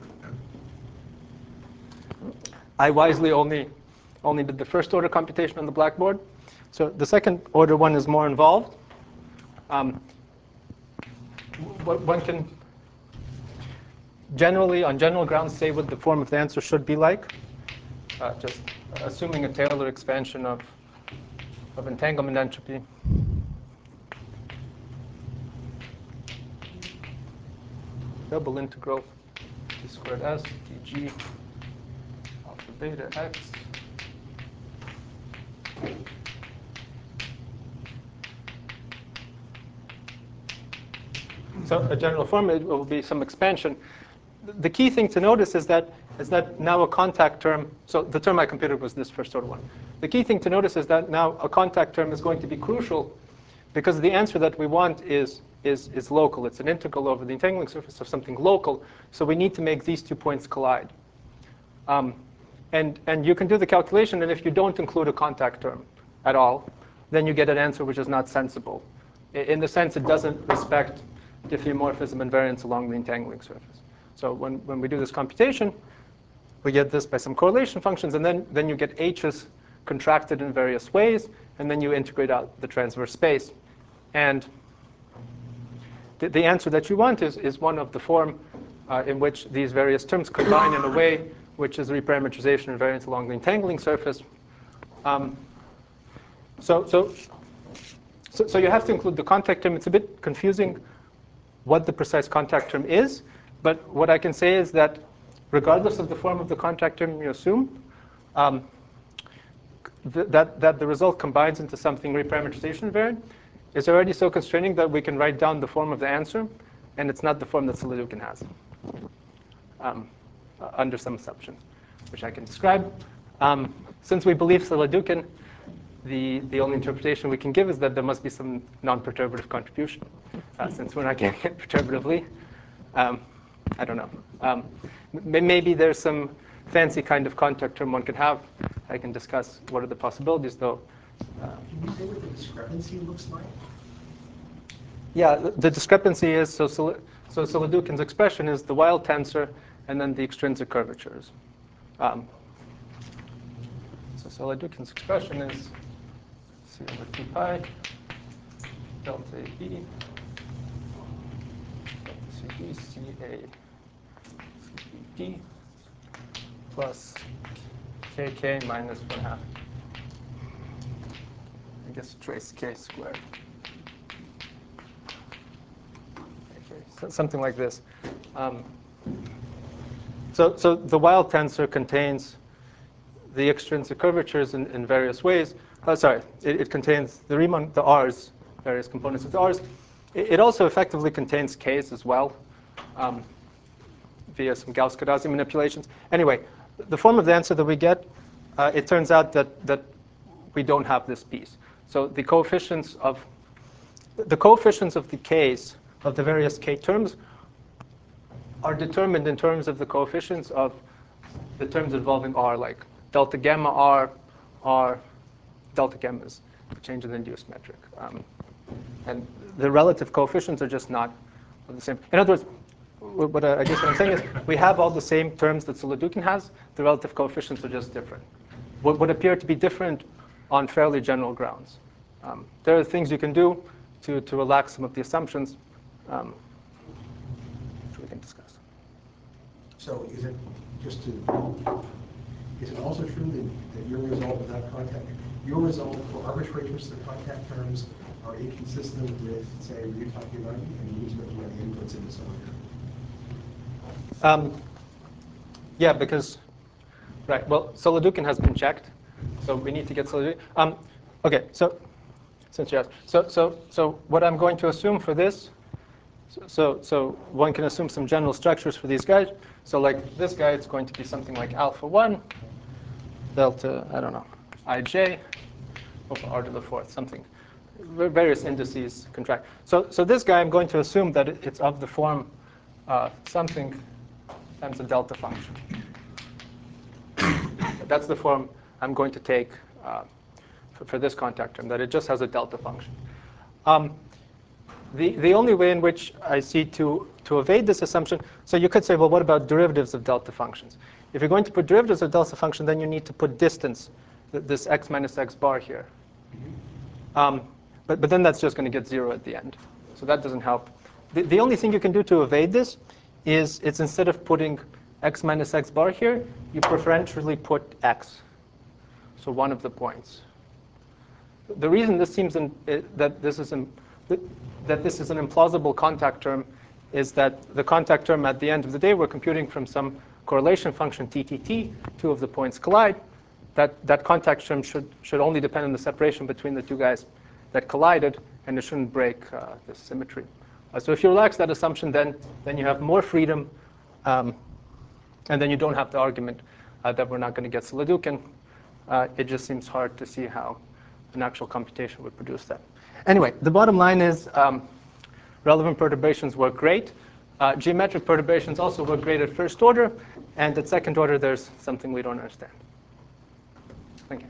I wisely only, only did the first order computation on the blackboard, So the second order one is more involved. Um, one can generally, on general grounds, say what the form of the answer should be like, uh, just assuming a Taylor expansion of, of entanglement entropy. Double integral t squared s dg alpha beta x. So a general form, it will be some expansion. The key thing to notice is that is that now a contact term, so the term I computed was this first order one. The key thing to notice is that now a contact term is going to be crucial because the answer that we want is, is, is local. It's an integral over the entangling surface of something local, so we need to make these two points collide. Um, and, and you can do the calculation, and if you don't include a contact term at all, then you get an answer which is not sensible. In the sense it doesn't respect diffeomorphism and variance along the entangling surface. So when, when we do this computation, we get this by some correlation functions, and then, then you get H's contracted in various ways, and then you integrate out the transverse space. And the, the answer that you want is, is one of the form uh, in which these various terms combine in a way which is reparameterization and variance along the entangling surface. Um, so, so, so, so you have to include the contact term. It's a bit confusing what the precise contact term is, but what I can say is that regardless of the form of the contact term you assume, um, th that, that the result combines into something reparameterization invariant is already so constraining that we can write down the form of the answer, and it's not the form that Solodukin has, um, uh, under some assumptions, which I can describe. Um, since we believe Solodukin, the, the only interpretation we can give is that there must be some non-perturbative contribution. Uh, since we're not getting it perturbatively, um, I don't know. Um, maybe there's some fancy kind of contact term one could have. I can discuss what are the possibilities, though. Uh, Can you say what the discrepancy looks like? Yeah, the, the discrepancy is, so, so, so Solodukin's expression is the Wild tensor and then the extrinsic curvatures. Um, so Solodukin's expression is C over two pi delta A B C B C A C B D plus K K minus one half. I guess trace K squared. Okay, so something like this. Um, so, so the Wild tensor contains the extrinsic curvatures in, in various ways. Oh, sorry, it, it contains the Riemann, the R's, various components of the R's. It, it also effectively contains K's as well, um, via some Gauss-Kadazi manipulations. Anyway, the form of the answer that we get, uh, it turns out that, that we don't have this piece. So the coefficients of the coefficients of the K's, of the various K terms, are determined in terms of the coefficients of the terms involving R, like delta gamma R, R, delta gamma is the change in the induced metric. Um, and the relative coefficients are just not the same. In other words, what I guess what I'm saying is we have all the same terms that Solodukin has. The relative coefficients are just different. What would appear to be different on fairly general grounds. Um, there are things you can do to, to relax some of the assumptions, um, which we can discuss. So is it, just to, is it also true that, that your result without contact, your result for arbitrary twisted contact terms are inconsistent with, say, Ryutake-Runge, and you need to put the inputs into some of your? Um, yeah, because, right, well, Solodukin has been checked, so we need to get Solodukin. Um, okay, so, since you asked, so, so, so what I'm going to assume for this, so, so, so one can assume some general structures for these guys. So like this guy, it's going to be something like alpha one, delta, I don't know, ij, over r to the fourth, something. Various indices contract. So, so this guy, I'm going to assume that it's of the form uh, something times a delta function. That's the form I'm going to take uh, for, for this contact term, that it just has a delta function. Um, the, the only way in which I see to, to evade this assumption, so you could say, well, what about derivatives of delta functions? If you're going to put derivatives of delta function, then you need to put distance, this x minus x bar here. Um, but, but then that's just going to get zero at the end. So that doesn't help. The, the only thing you can do to evade this is it's instead of putting x minus x bar here, you preferentially put x. So one of the points. The reason this seems in, it, that this is in, that this is an implausible contact term is that the contact term at the end of the day, we're computing from some correlation function T T T, two of the points collide. That, that contact term should, should only depend on the separation between the two guys that collided, and it shouldn't break uh, this symmetry. Uh, so if you relax that assumption, then, then you have more freedom, um, and then you don't have the argument uh, that we're not going to get Solodukin. Uh, it just seems hard to see how an actual computation would produce that. Anyway, the bottom line is um, relevant perturbations work great. Uh, geometric perturbations also work great at first order, and at second order, there's something we don't understand. Thank you.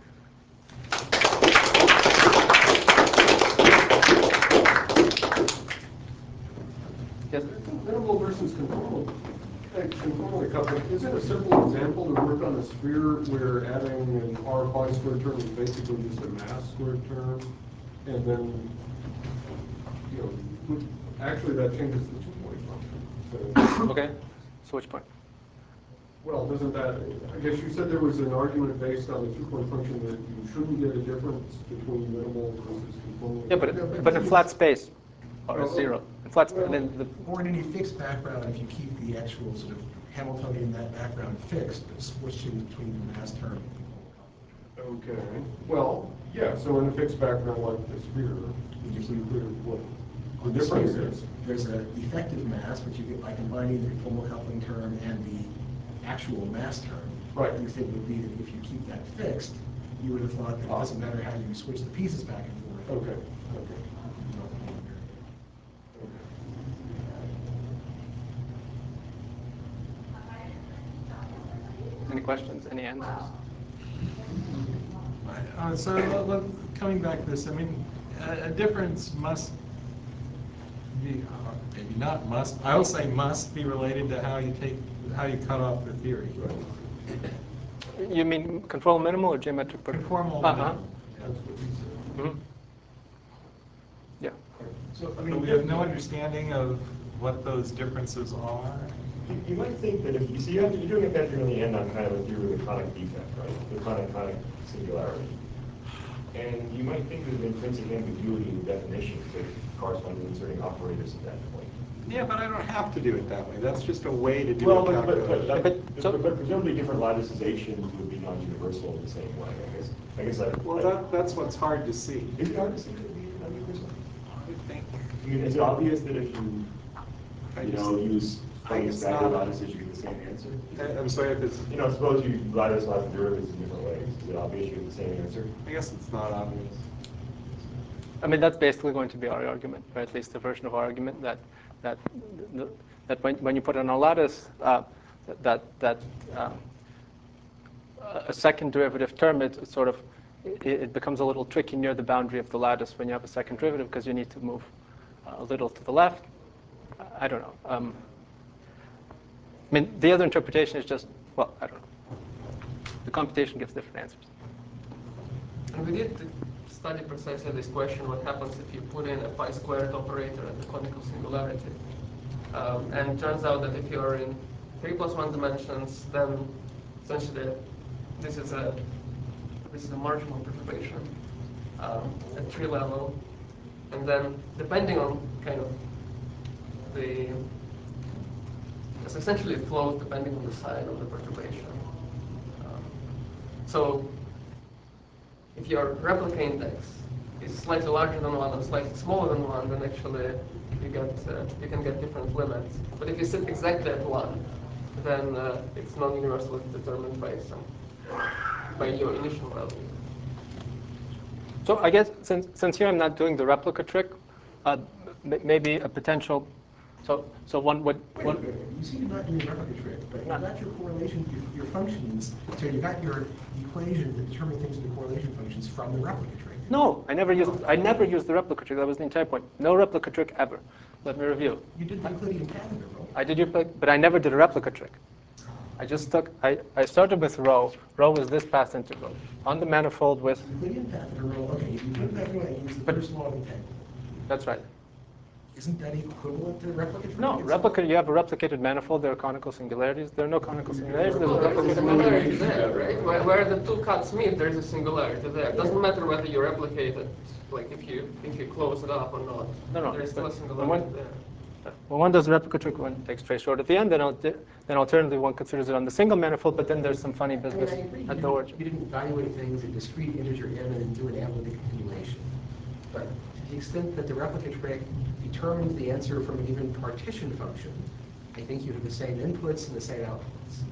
Yes? Minimal versus conformal. Conformally coupled. Is it a simple example to work on a sphere where adding an r pi squared term is basically just a mass squared term, and then, you know, with, actually that changes the two-point function. So, Okay. So which point? well, doesn't that? I guess you said there was an argument based on the two-point function that you shouldn't get a difference between minimal versus conformal. Yeah, but but in flat space, or zero. In flat space, and then the Or in any fixed background, if you keep the actual sort of Hamiltonian in that background fixed, but switching between the mass term. Okay. Well, yeah. So in a fixed background like the sphere, would you see clear what the On the difference sphere, is? there's an effective mass, which you get by combining the conformal coupling term and the actual mass term. Right. You think would be that if you keep that fixed, you would have thought that it doesn't matter how you switch the pieces back and forth. Okay. Okay. any questions, any answers? Uh, so uh, look, coming back to this, I mean, a, a difference must be, uh, maybe not must, I will say must be related to how you take, how you cut off the theory. You mean control minimal or geometric perturb- Conformal Uh-huh. minimal. That's what he said. Mhm. Yeah. So, I So mean, we have no understanding of what those differences are. You, you might think that if you see, you're doing a measuring on the end on kind of a theory of the conic defect, right? The conic conic singularity. And you might think there's an intrinsic ambiguity in the definitions that correspond to inserting operators at that point. Yeah, but I don't have to do it that way. That's just a way to do Well, a but, but, but, calculation. but, so- but presumably different latticeations would be non-universal in the same way, I guess. I guess I. Well, I- that, that's what's hard to see. Is it hard to see that it be non-universal? I think. I mean, is it obvious that if you, I you just- know, use I twenty guess staggered not. lattices, you get the same answer? I- I'm sorry if it's, You know, suppose you lattice lots of derivatives in different ways. Is it obvious you get the same answer? I guess it's not obvious. I mean, that's basically going to be our argument, or at least a version of our argument that that that when when you put in a lattice, uh, that that um, a second derivative term, it sort of it, it becomes a little tricky near the boundary of the lattice when you have a second derivative because you need to move a little to the left. I don't know. Um, I mean, the other interpretation is just, well, I don't know. The computation gives different answers. And we did study precisely this question, what happens if you put in a pi squared operator at the conical singularity. Um, and it turns out that if you're in three plus one dimensions, then essentially this is a this is a marginal perturbation um, at tree level. And then depending on kind of the, it's essentially it flows depending on the side of the perturbation. Um, so if your replica index is slightly larger than one and slightly smaller than one, then actually you get uh, you can get different limits. But if you sit exactly at one, then uh, it's non-universal. It's determined by some by your initial value. So I guess since since here I'm not doing the replica trick, uh, m- maybe a potential. So so one would. Wait, One, wait, wait. You see, you're not doing a replica trick, but Not- you've got your correlation, your, your functions, so you got your equation that determine things in the correlation functions from the replica trick. No, I never used I never used the replica trick. That was the entire point. No replica trick ever. Let me review. You did the Euclidean pattern, right? I did Euclid, but I never did a replica trick. I just took, I, I started with rho. Rho was this path integral on the manifold with. Euclidean path integral, okay, if you put that in and use the But- first law of entanglement, That's right. isn't that equivalent to replicate? No, replicate. You have a replicated manifold. There are conical singularities. There are no conical singularities. There's a Well, there's a replicated singularity manifold. there, right? Where, where the two cuts meet, there's a singularity there. It doesn't matter whether you replicate it, like if you if you close it up or not. No, no, There's still a but singularity when- there. When one does replicate trick, one takes trace road at the end. Then, al- then alternatively, one considers it on the single manifold. But then there's some funny I mean, business I agree, you at the didn't, origin. you didn't evaluate things in discrete integer n and then do an analytic continuation. But to the extent that the replicate trick determines the answer from a given partition function, I think you have the same inputs and the same outputs.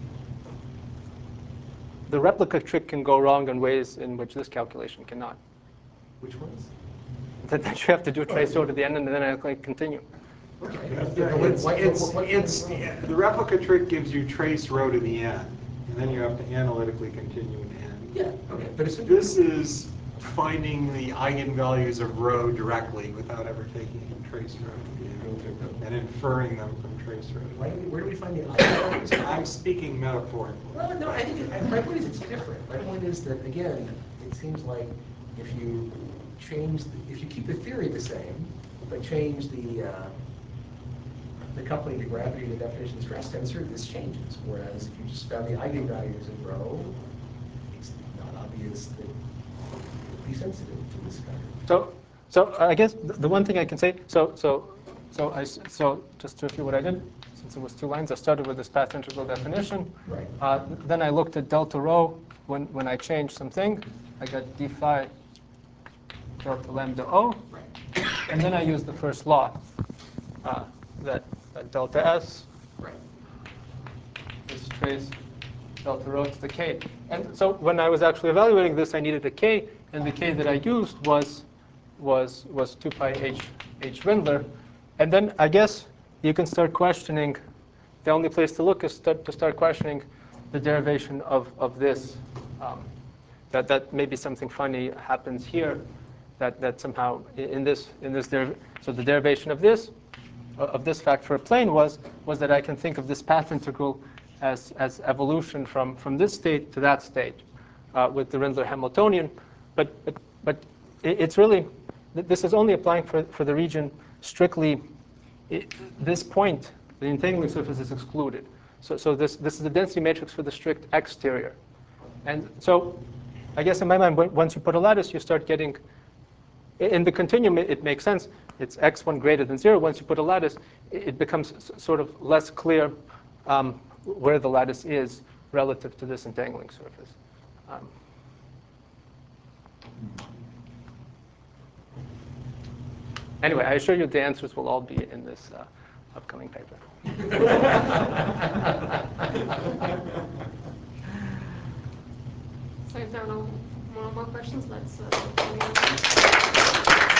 The replica trick can go wrong in ways in which this calculation cannot. Which ones? That then you have to do a trace road at the end, and then I like continue. Okay. Yeah, What- It's, what- it's, what- what- it's, the replica trick gives you trace row to the end, and then you have to analytically continue in n. Yeah, okay, but it's. This is finding the eigenvalues of rho directly without ever taking in trace row to the end, and inferring them from trace row. Why do we, where do we find the eigenvalues? I'm speaking metaphorically. Well, no, I think, it- my point is it's different. My point is that, again, it seems like if you change, the- if you keep the theory the same, but change the, uh, the coupling to gravity, the definition of stress tensor, this changes. Whereas if you just found the eigenvalues of rho, it's not obvious that it'd be sensitive to this kind of. So, so I guess the the one thing I can say. So, so, so I s- so just to review what I did. Since it was two lines, I started with this path integral definition. Right. Uh, then I looked at delta rho when when I changed something. I got d phi delta lambda O. Right. And then I used the first law, uh, that, that delta S Right. is trace delta rho to the k. And so when I was actually evaluating this, I needed a k, and the k that I used was was was two pi h h Windler. And then I guess you can start questioning. The only place to look is start, to start questioning the derivation of of this. Um, that that maybe something funny happens here. That, that somehow in this in this deriv so the derivation of this of this fact for a plane was was that I can think of this path integral as as evolution from from this state to that state uh, with the Rindler Hamiltonian, but but but it, it's really this is only applying for for the region strictly. It, this point, the entangling surface is excluded. So so this this is the density matrix for the strict exterior, and so I guess in my mind once you put a lattice you start getting. In the continuum, it, it makes sense. It's x one greater than zero. Once you put a lattice, it, it becomes s sort of less clear um, where the lattice is relative to this entangling surface. Um, anyway, I assure you the answers will all be in this uh, upcoming paper. So if there are no more, more questions, let's. Uh,